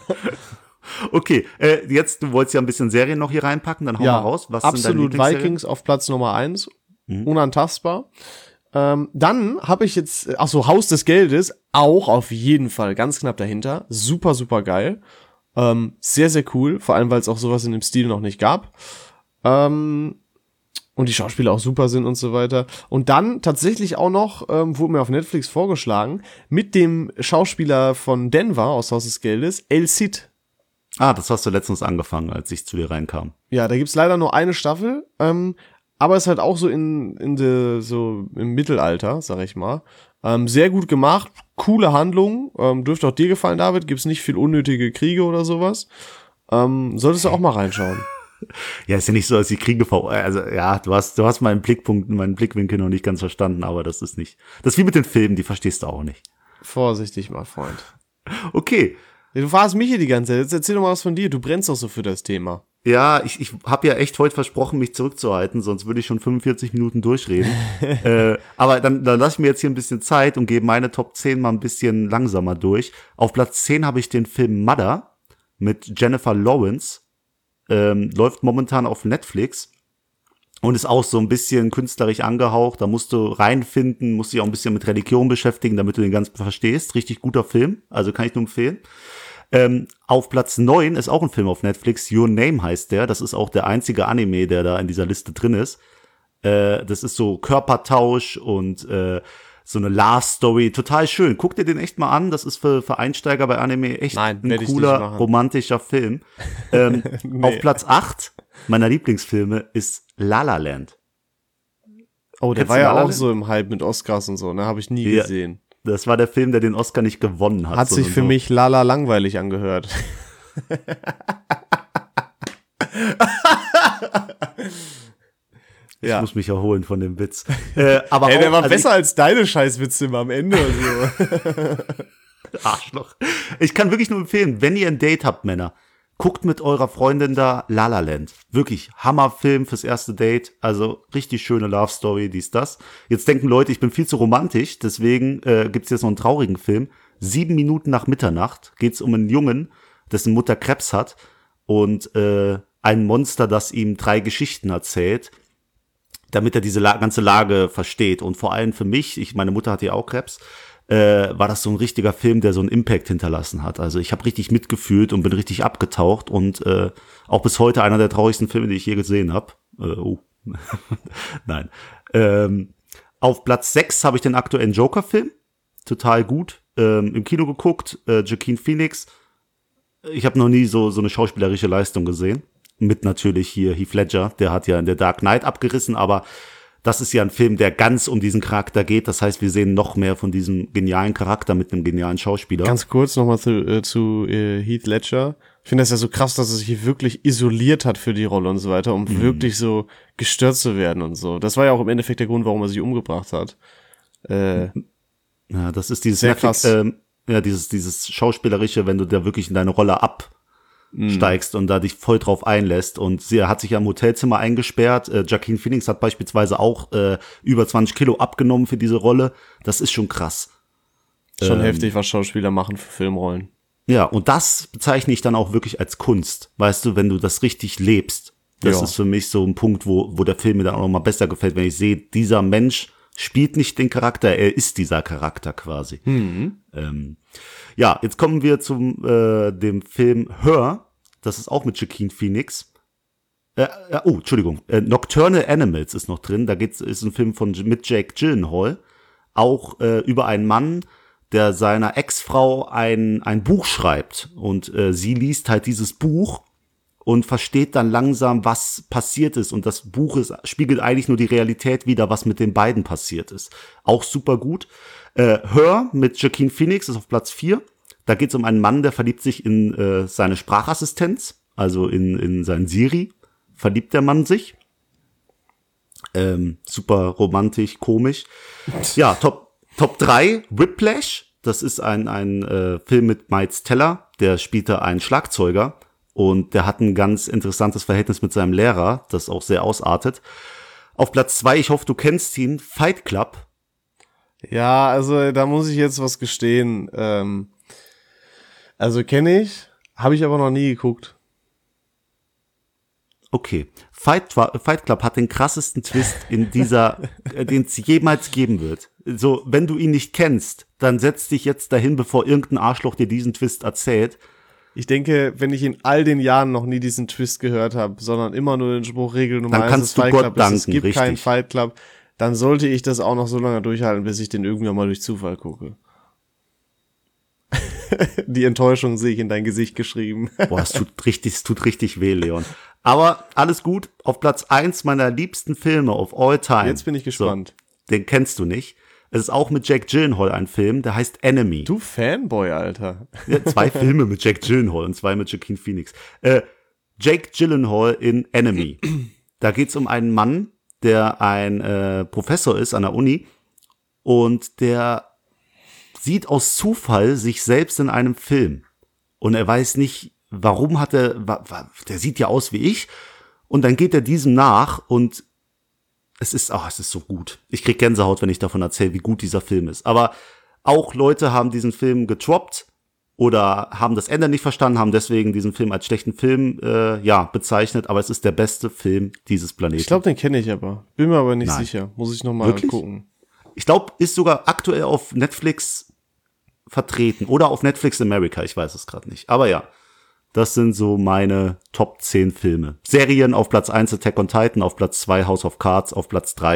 Okay, äh, jetzt, du wolltest ja ein bisschen Serien noch hier reinpacken, dann hau mal raus. Was sind deine absolut. Lieblingsserien? Vikings auf Platz Nummer eins. Unantastbar. Ähm, dann habe ich jetzt, ach so, Haus des Geldes, auch auf jeden Fall ganz knapp dahinter. Super, super geil. Ähm, sehr, sehr cool. Vor allem, weil es auch sowas in dem Stil noch nicht gab. Ähm, und die Schauspieler auch super sind und so weiter. Und dann tatsächlich auch noch, ähm, wurde mir auf Netflix vorgeschlagen, mit dem Schauspieler von Denver aus Haus des Geldes, El Cid. Ah, das hast du letztens angefangen, als ich zu dir reinkam. Ja, da gibt's leider nur eine Staffel, ähm, aber es ist halt auch so in, in de, so im Mittelalter, sag ich mal. Ähm, sehr gut gemacht, coole Handlung, ähm, dürfte auch dir gefallen, David, gibt's nicht viel unnötige Kriege oder sowas. Ähm, solltest du auch mal reinschauen. Ja, ist ja nicht so, als die Kriege vor, also ja, du hast, du hast meinen Blickpunkt, meinen Blickwinkel noch nicht ganz verstanden, aber das ist nicht, das ist wie mit den Filmen, die verstehst du auch nicht. Vorsichtig, mein Freund. Okay. Du fragst mich hier die ganze Zeit, jetzt erzähl doch mal was von dir, du brennst doch so für das Thema. Ja, ich, ich habe ja echt heute versprochen, mich zurückzuhalten, sonst würde ich schon fünfundvierzig Minuten durchreden. äh, aber dann, dann lass ich mir jetzt hier ein bisschen Zeit und gebe meine Top zehn mal ein bisschen langsamer durch. Auf Platz zehn habe ich den Film Mother mit Jennifer Lawrence. Ähm, läuft momentan auf Netflix und ist auch so ein bisschen künstlerisch angehaucht. Da musst du reinfinden, musst dich auch ein bisschen mit Religion beschäftigen, damit du den ganzen verstehst. Richtig guter Film, also kann ich nur empfehlen. Ähm, auf Platz neun ist auch ein Film auf Netflix, Your Name heißt der. Das ist auch der einzige Anime, der da in dieser Liste drin ist. Äh, das ist so Körpertausch und äh, so eine Love-Story, total schön. Guck dir den echt mal an, das ist für, für Einsteiger bei Anime echt Nein, ein werd ich nicht cooler, machen. romantischer Film. Ähm, Nee. Auf Platz acht meiner Lieblingsfilme ist La La Land. Oh, der Kennst war du ja La La auch Land? so im Hype mit Oscars und so, ne? Habe ich nie Ja. gesehen. Das war der Film, der den Oscar nicht gewonnen hat. Hat sich sondern für so. mich lala langweilig angehört. Ich Ja. muss mich erholen von dem Witz. Äh, aber Ey, der auch, war also besser als deine Scheißwitze immer am Ende und so. Ich, Arschloch. Ich kann wirklich nur empfehlen, wenn ihr ein Date habt, Männer, guckt mit eurer Freundin da La La Land. Wirklich Hammerfilm fürs erste Date. Also richtig schöne Love Story, dies, das. Jetzt denken Leute, ich bin viel zu romantisch, deswegen äh, gibt's jetzt noch einen traurigen Film. Sieben Minuten nach Mitternacht geht's um einen Jungen, dessen Mutter Krebs hat und äh, ein Monster, das ihm drei Geschichten erzählt, damit er diese La- ganze Lage versteht. Und vor allem für mich, ich, meine Mutter hatte ja auch Krebs, äh, war das so ein richtiger Film, der so einen Impact hinterlassen hat. Also ich habe richtig mitgefühlt und bin richtig abgetaucht und äh, auch bis heute einer der traurigsten Filme, die ich je gesehen habe. Äh, oh. Nein. Ähm, auf Platz sechs habe ich den aktuellen Joker-Film. Total gut. Ähm, im Kino geguckt. Äh, Joaquin Phoenix. Ich habe noch nie so so eine schauspielerische Leistung gesehen. Mit natürlich hier Heath Ledger, der hat ja in der Dark Knight abgerissen, aber das ist ja ein Film, der ganz um diesen Charakter geht. Das heißt, wir sehen noch mehr von diesem genialen Charakter mit einem genialen Schauspieler. Ganz kurz nochmal zu, äh, zu äh, Heath Ledger. Ich finde das ja so krass, dass er sich wirklich isoliert hat für die Rolle und so weiter, um Mhm. wirklich so gestört zu werden und so. Das war ja auch im Endeffekt der Grund, warum er sich umgebracht hat. Äh, Ja, das ist dieses Sehr Netflix, krass. ähm, ja, dieses dieses schauspielerische, wenn du da wirklich in deine Rolle absteigst und da dich voll drauf einlässt. Und sie hat sich ja im Hotelzimmer eingesperrt. Äh, Joaquin Phoenix hat beispielsweise auch äh, über zwanzig Kilo abgenommen für diese Rolle. Das ist schon krass. schon Ähm, heftig, was Schauspieler machen für Filmrollen. Ja, und das bezeichne ich dann auch wirklich als Kunst. Weißt du, wenn du das richtig lebst. Das Ja. ist für mich so ein Punkt, wo, wo der Film mir dann auch noch mal besser gefällt, wenn ich sehe, dieser Mensch spielt nicht den Charakter, er ist dieser Charakter quasi. Ähm, ja, jetzt kommen wir zum äh, dem Film Her. Das ist auch mit Joaquin Phoenix. Äh, äh, oh, Entschuldigung. Äh, Nocturnal Animals ist noch drin. Da geht's, ist ein Film von mit Jake Gyllenhaal. Auch äh, über einen Mann, der seiner Ex-Frau ein, ein Buch schreibt. Und äh, sie liest halt dieses Buch und versteht dann langsam, was passiert ist. Und das Buch ist, spiegelt eigentlich nur die Realität wider, was mit den beiden passiert ist. Auch super gut. Äh, Her mit Joaquin Phoenix ist auf Platz vier. Da geht es um einen Mann, der verliebt sich in äh, seine Sprachassistenz, also in, in sein Siri. Verliebt der Mann sich. Ähm, super romantisch, komisch. Ja, Top, Top drei, Whiplash. Das ist ein, ein äh, Film mit Miles Teller. Der spielte einen Schlagzeuger. Und der hat ein ganz interessantes Verhältnis mit seinem Lehrer, das auch sehr ausartet. Auf Platz zwei, ich hoffe, du kennst ihn, Fight Club. Ja, also da muss ich jetzt was gestehen. Ähm, also kenne ich, habe ich aber noch nie geguckt. Okay, Fight, Fight Club hat den krassesten Twist in dieser, äh, den es jemals geben wird. So, wenn du ihn nicht kennst, dann setz dich jetzt dahin, bevor irgendein Arschloch dir diesen Twist erzählt. Ich denke, wenn ich in all den Jahren noch nie diesen Twist gehört habe, sondern immer nur den Spruch Regel Nummer Dann eins kannst des du Fight Gott Club ist, es danken, gibt keinen richtig. Fight Club, dann sollte ich das auch noch so lange durchhalten, bis ich den irgendwann mal durch Zufall gucke. Die Enttäuschung sehe ich in dein Gesicht geschrieben. Boah, es tut richtig, es tut richtig weh, Leon. Aber alles gut. Auf Platz eins meiner liebsten Filme of all time. Jetzt bin ich gespannt. So, den kennst du nicht. Es ist auch mit Jake Gyllenhaal ein Film, der heißt Enemy. Du Fanboy, Alter. Ja, zwei Filme mit Jake Gyllenhaal und zwei mit Joaquin Phoenix. Äh, Jake Gyllenhaal in Enemy. Da geht's um einen Mann, der ein äh, Professor ist an der Uni und der sieht aus Zufall sich selbst in einem Film. Und er weiß nicht, warum hat er, wa, wa, der sieht ja aus wie ich. Und dann geht er diesem nach und es ist, ach, es ist so gut. Ich krieg Gänsehaut, wenn ich davon erzähle, wie gut dieser Film ist. Aber auch Leute haben diesen Film getroppt oder haben das Ende nicht verstanden, haben deswegen diesen Film als schlechten Film äh, ja bezeichnet. Aber es ist der beste Film dieses Planeten. Ich glaube, den kenne ich aber. Bin mir aber nicht Nein. sicher. Muss ich noch mal Wirklich? gucken. Ich glaube, ist sogar aktuell auf Netflix vertreten oder auf Netflix America. Ich weiß es gerade nicht. Aber ja, das sind so meine Top zehn Filme. Serien auf Platz eins Attack on Titan, auf Platz zwei House of Cards, auf Platz drei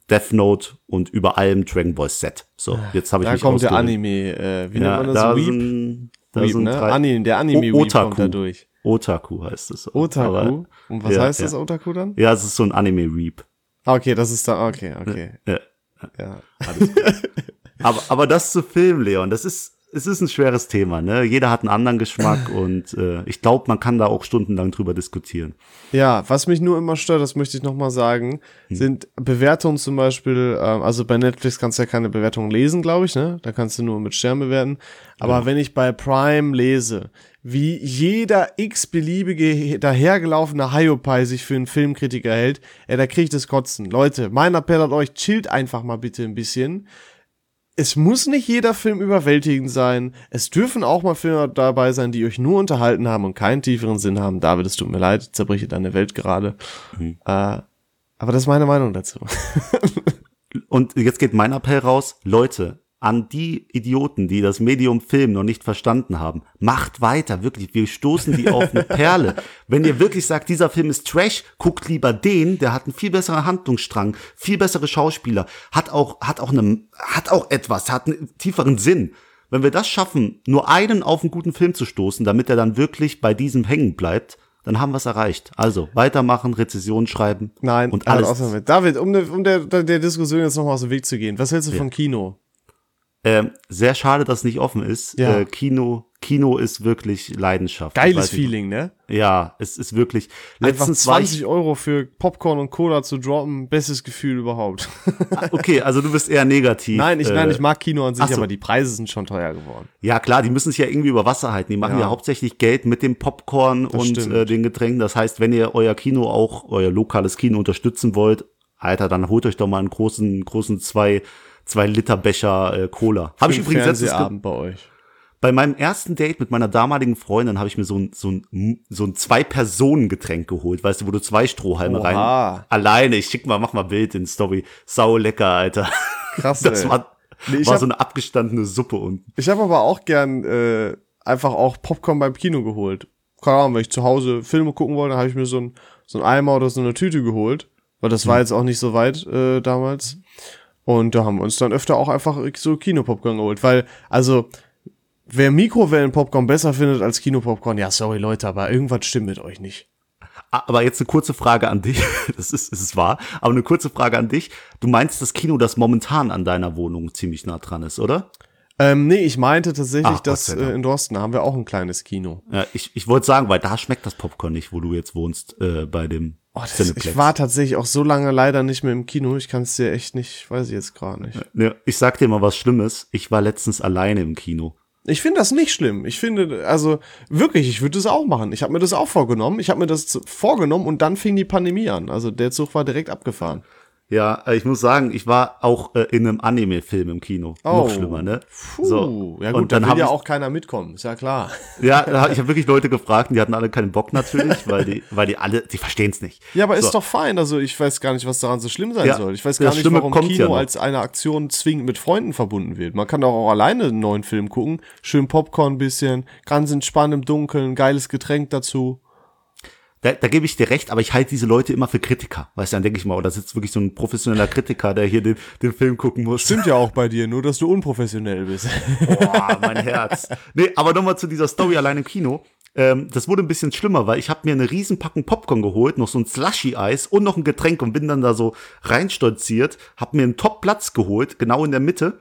Death Note und über allem Dragon Ball Z. So, jetzt habe ich Da mich kommt der ausgeholt. Anime, äh, wie Ja, nennt man das? da Weep? sind, da Weep, sind ne? drei, Anime, der Anime O- Weep kommt da durch. Otaku heißt es. so. Otaku? Aber, Und was ja, heißt ja. das Otaku dann? Ja, es ist so ein Anime-Weep. Ah, okay, das ist da, okay, okay. Ja, Ja. alles gut. aber, aber das zu Film, Leon, das ist, es ist ein schweres Thema, ne? Jeder hat einen anderen Geschmack und äh, ich glaube, man kann da auch stundenlang drüber diskutieren. Ja, was mich nur immer stört, das möchte ich nochmal sagen, Hm. sind Bewertungen zum Beispiel, ähm, also bei Netflix kannst du ja keine Bewertungen lesen, glaube ich, ne? Da kannst du nur mit Sternen bewerten. Aber Genau. wenn ich bei Prime lese, wie jeder x-beliebige dahergelaufene Hiopai sich für einen Filmkritiker hält, ey, da krieg ich das Kotzen. Leute, mein Appell an euch, chillt einfach mal bitte ein bisschen. Es muss nicht jeder Film überwältigend sein. Es dürfen auch mal Filme dabei sein, die euch nur unterhalten haben und keinen tieferen Sinn haben. David, es tut mir leid, ich zerbreche deine Welt gerade. Mhm. Äh, aber das ist meine Meinung dazu. Und jetzt geht mein Appell raus, Leute, an die Idioten, die das Medium Film noch nicht verstanden haben, macht weiter, wirklich, wir stoßen die auf eine Perle. Wenn ihr wirklich sagt, dieser Film ist Trash, guckt lieber den, der hat einen viel besseren Handlungsstrang, viel bessere Schauspieler, hat auch, hat auch eine, hat auch etwas, hat einen tieferen Sinn. Wenn wir das schaffen, nur einen auf einen guten Film zu stoßen, damit er dann wirklich bei diesem hängen bleibt, dann haben wir es erreicht. Also, weitermachen, Rezession schreiben. Nein, und alles alles. damit. David, um, der, um der, der Diskussion jetzt nochmal aus dem Weg zu gehen, was hältst du Ja. von Kino? Ähm, sehr schade, dass es nicht offen ist. Ja. Äh, Kino, Kino ist wirklich Leidenschaft. Ich Geiles weiß nicht- Feeling, ne? Ja, es ist wirklich. Einfach Letztens war ich, zwanzig Euro für Popcorn und Cola zu droppen, bestes Gefühl überhaupt. okay, also du bist eher negativ. nein, ich, äh, nein, ich mag Kino an sich, ach so. aber die Preise sind schon teuer geworden. Ja klar, die müssen sich ja irgendwie über Wasser halten. Die machen ja, Ja. hauptsächlich Geld mit dem Popcorn Das und stimmt. äh, den Getränken. Das heißt, wenn ihr euer Kino auch, euer lokales Kino unterstützen wollt, Alter, dann holt euch doch mal einen großen, großen zwei, zwei Liter Becher äh, Cola. Habe ich Für den übrigens letztens ge- Fernsehabend bei euch. Bei meinem ersten Date mit meiner damaligen Freundin habe ich mir so ein, so ein, so ein Zwei-Personen-Getränk geholt, weißt du, wo du zwei Strohhalme Oha. rein. Alleine, ich schick mal, mach mal Bild in Story. Sau lecker, Alter. Krass, Das ey. war, Nee, ich war hab- so eine abgestandene Suppe unten. Ich habe aber auch gern äh, einfach auch Popcorn beim Kino geholt. Keine Ahnung, wenn ich zu Hause Filme gucken wollte, habe ich mir so ein, so ein Eimer oder so eine Tüte geholt. Weil das war jetzt auch nicht so weit äh, damals. Und da haben wir uns dann öfter auch einfach so Kinopopcorn geholt. Weil, also, wer Mikrowellen-Popcorn besser findet als Kinopopcorn, ja, sorry Leute, aber irgendwas stimmt mit euch nicht. Aber jetzt eine kurze Frage an dich. Das ist, es ist wahr. Aber eine kurze Frage an dich. Du meinst das Kino, das momentan an deiner Wohnung ziemlich nah dran ist, oder? Ähm, nee, ich meinte tatsächlich, Ach, Gott dass sei Dank. äh, in Dorsten haben wir auch ein kleines Kino. Ja, ich, ich wollte sagen, weil da schmeckt das Popcorn nicht, wo du jetzt wohnst, äh, bei dem Oh, das, Cineplex. ich war tatsächlich auch so lange leider nicht mehr im Kino. Ich kann es dir echt nicht, weiß ich jetzt gerade nicht. Ne, ich sag dir mal was Schlimmes. Ich war letztens alleine im Kino. Ich finde das nicht schlimm. Ich finde, also wirklich, ich würde das auch machen. Ich habe mir das auch vorgenommen. Ich habe mir das vorgenommen und dann fing die Pandemie an. Also der Zug war direkt abgefahren. Ja, äh, ich muss sagen, ich war auch äh, in einem Anime-Film im Kino. Noch schlimmer, ne? Puh, ja gut, und dann dann will hab ja ich, auch keiner mitkommen, ist ja klar. ja, da- ich habe wirklich Leute gefragt, und die hatten alle keinen Bock natürlich, weil die, weil die alle, die verstehen's nicht. Ja, aber So. ist doch fein. Also ich weiß gar nicht, was daran so schlimm sein Ja, soll. Ich weiß das gar nicht, Schlimme warum kommt Kino ja noch. als eine Aktion zwingend mit Freunden verbunden wird. Man kann doch auch alleine einen neuen Film gucken. Schön Popcorn ein bisschen, ganz entspannt im Dunkeln, geiles Getränk dazu. Da, da gebe ich dir recht, aber ich halte diese Leute immer für Kritiker. Weißt du, dann denke ich mal, oh, da sitzt wirklich so ein professioneller Kritiker, der hier den, den Film gucken muss. Stimmt ja auch bei dir, nur dass du unprofessionell bist. Boah, mein Herz. Nee, aber nochmal zu dieser Story allein im Kino. Ähm, das wurde ein bisschen schlimmer, weil ich habe mir eine Riesenpackung Popcorn geholt, noch so ein Slushy-Eis und noch ein Getränk und bin dann da so reinstolziert, habe mir einen Top-Platz geholt, genau in der Mitte.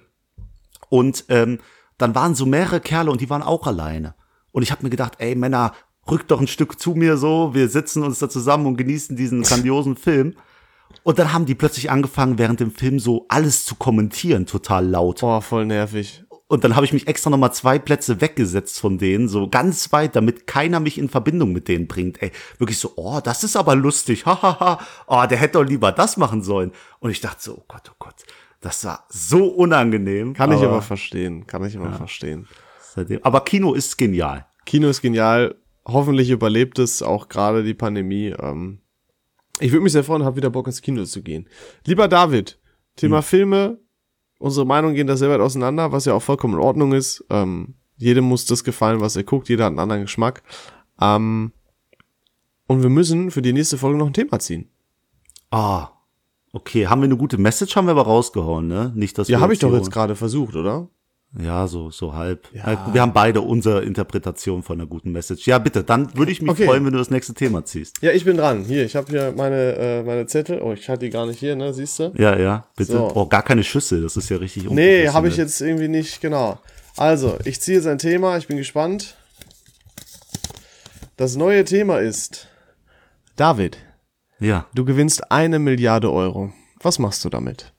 Und ähm, dann waren so mehrere Kerle und die waren auch alleine. Und ich habe mir gedacht, ey Männer, rückt doch ein Stück zu mir so, wir sitzen uns da zusammen und genießen diesen grandiosen Film. Und dann haben die plötzlich angefangen, während dem Film so alles zu kommentieren, total laut. Boah, voll nervig. Und dann habe ich mich extra noch mal zwei Plätze weggesetzt von denen, so ganz weit, damit keiner mich in Verbindung mit denen bringt. Ey, wirklich so, oh, das ist aber lustig, hahaha, oh, der hätte doch lieber das machen sollen. Und ich dachte so, oh Gott, oh Gott, das war so unangenehm. Kann ich aber verstehen, kann ich immer verstehen. Seitdem, aber Kino ist genial. Kino ist genial. Hoffentlich überlebt es auch gerade die Pandemie. Ähm, ich würde mich sehr freuen, habe wieder Bock ins Kino zu gehen. Lieber David, Thema Hm. Filme. Unsere Meinungen gehen da sehr weit auseinander, was ja auch vollkommen in Ordnung ist. Ähm, jedem muss das gefallen, was er guckt. Jeder hat einen anderen Geschmack. Ähm, und wir müssen für die nächste Folge noch ein Thema ziehen. Ah, Okay, haben wir eine gute Message, haben wir aber rausgehauen, ne? Nicht, dass Ja, wir habe ich doch hier- jetzt gerade versucht, oder? Ja, so, so halb. Ja. Wir haben beide unsere Interpretation von einer guten Message. Ja, bitte, dann würde ich mich Okay. freuen, wenn du das nächste Thema ziehst. Ja, ich bin dran. Hier, ich habe hier meine, äh, meine Zettel. Oh, ich hatte die gar nicht hier, ne? Siehst du? Ja, ja, bitte. So. Oh, gar keine Schüssel, das ist ja richtig Nee, unprofessionell. habe ich jetzt irgendwie nicht, genau. Also, ich ziehe jetzt ein Thema, ich bin gespannt. Das neue Thema ist: David, Ja, du gewinnst eine Milliarde Euro. Was machst du damit?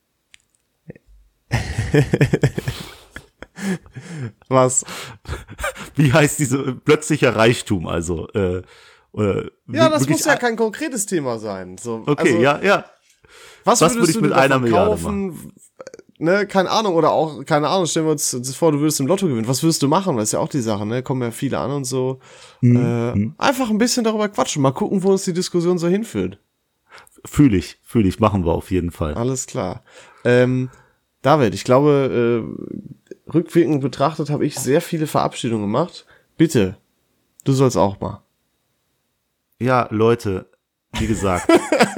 Was? wie heißt diese äh, plötzlicher Reichtum, also, äh, äh, Ja, wie- das wirklich muss ja ein- kein konkretes Thema sein. So, Okay, also, ja, ja. Was, Was würdest würde ich du mit dir einer davon Milliarde kaufen? Ne, keine Ahnung, oder auch, keine Ahnung, stellen wir uns das vor, du würdest im Lotto gewinnen. Was würdest du machen? Das ist ja auch die Sache, ne? Kommen ja viele an und so. Mhm. Äh, einfach ein bisschen darüber quatschen. Mal gucken, wo uns die Diskussion so hinführt. Fühle ich, fühle ich, machen wir auf jeden Fall. Alles klar. Ähm, David, ich glaube, äh, rückwirkend betrachtet habe ich sehr viele Verabschiedungen gemacht. Bitte, du sollst auch mal. Ja, Leute, wie gesagt.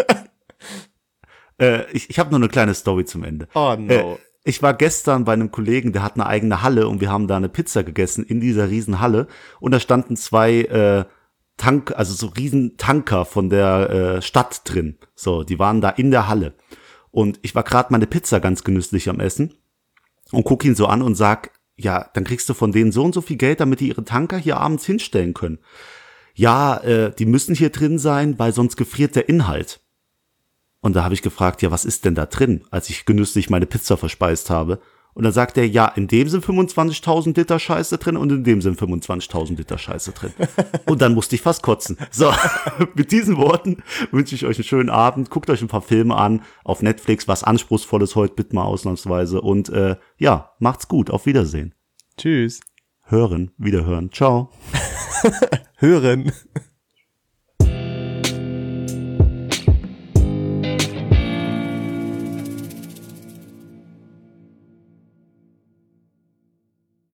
äh, ich ich habe nur eine kleine Story zum Ende. Oh no. Äh, ich war gestern bei einem Kollegen, der hat eine eigene Halle und wir haben da eine Pizza gegessen in dieser riesen Halle und da standen zwei äh, Tank, also so riesen Tanker von der äh, Stadt drin. So, die waren da in der Halle. Und ich war gerade meine Pizza ganz genüsslich am Essen und guck ihn so an und sag, ja, dann kriegst du von denen so und so viel Geld, damit die ihre Tanker hier abends hinstellen können. Ja, äh, die müssen hier drin sein, weil sonst gefriert der Inhalt. Und da habe ich gefragt, ja, was ist denn da drin, als ich genüsslich meine Pizza verspeist habe? Und dann sagt er, ja, in dem sind fünfundzwanzigtausend Liter Scheiße drin und in dem sind fünfundzwanzigtausend Liter Scheiße drin. Und dann musste ich fast kotzen. So, mit diesen Worten wünsche ich euch einen schönen Abend. Guckt euch ein paar Filme an auf Netflix, was Anspruchsvolles heute bitte mal ausnahmsweise. Und äh, ja, macht's gut, auf Wiedersehen. Tschüss. Hören, wiederhören, ciao. Hören.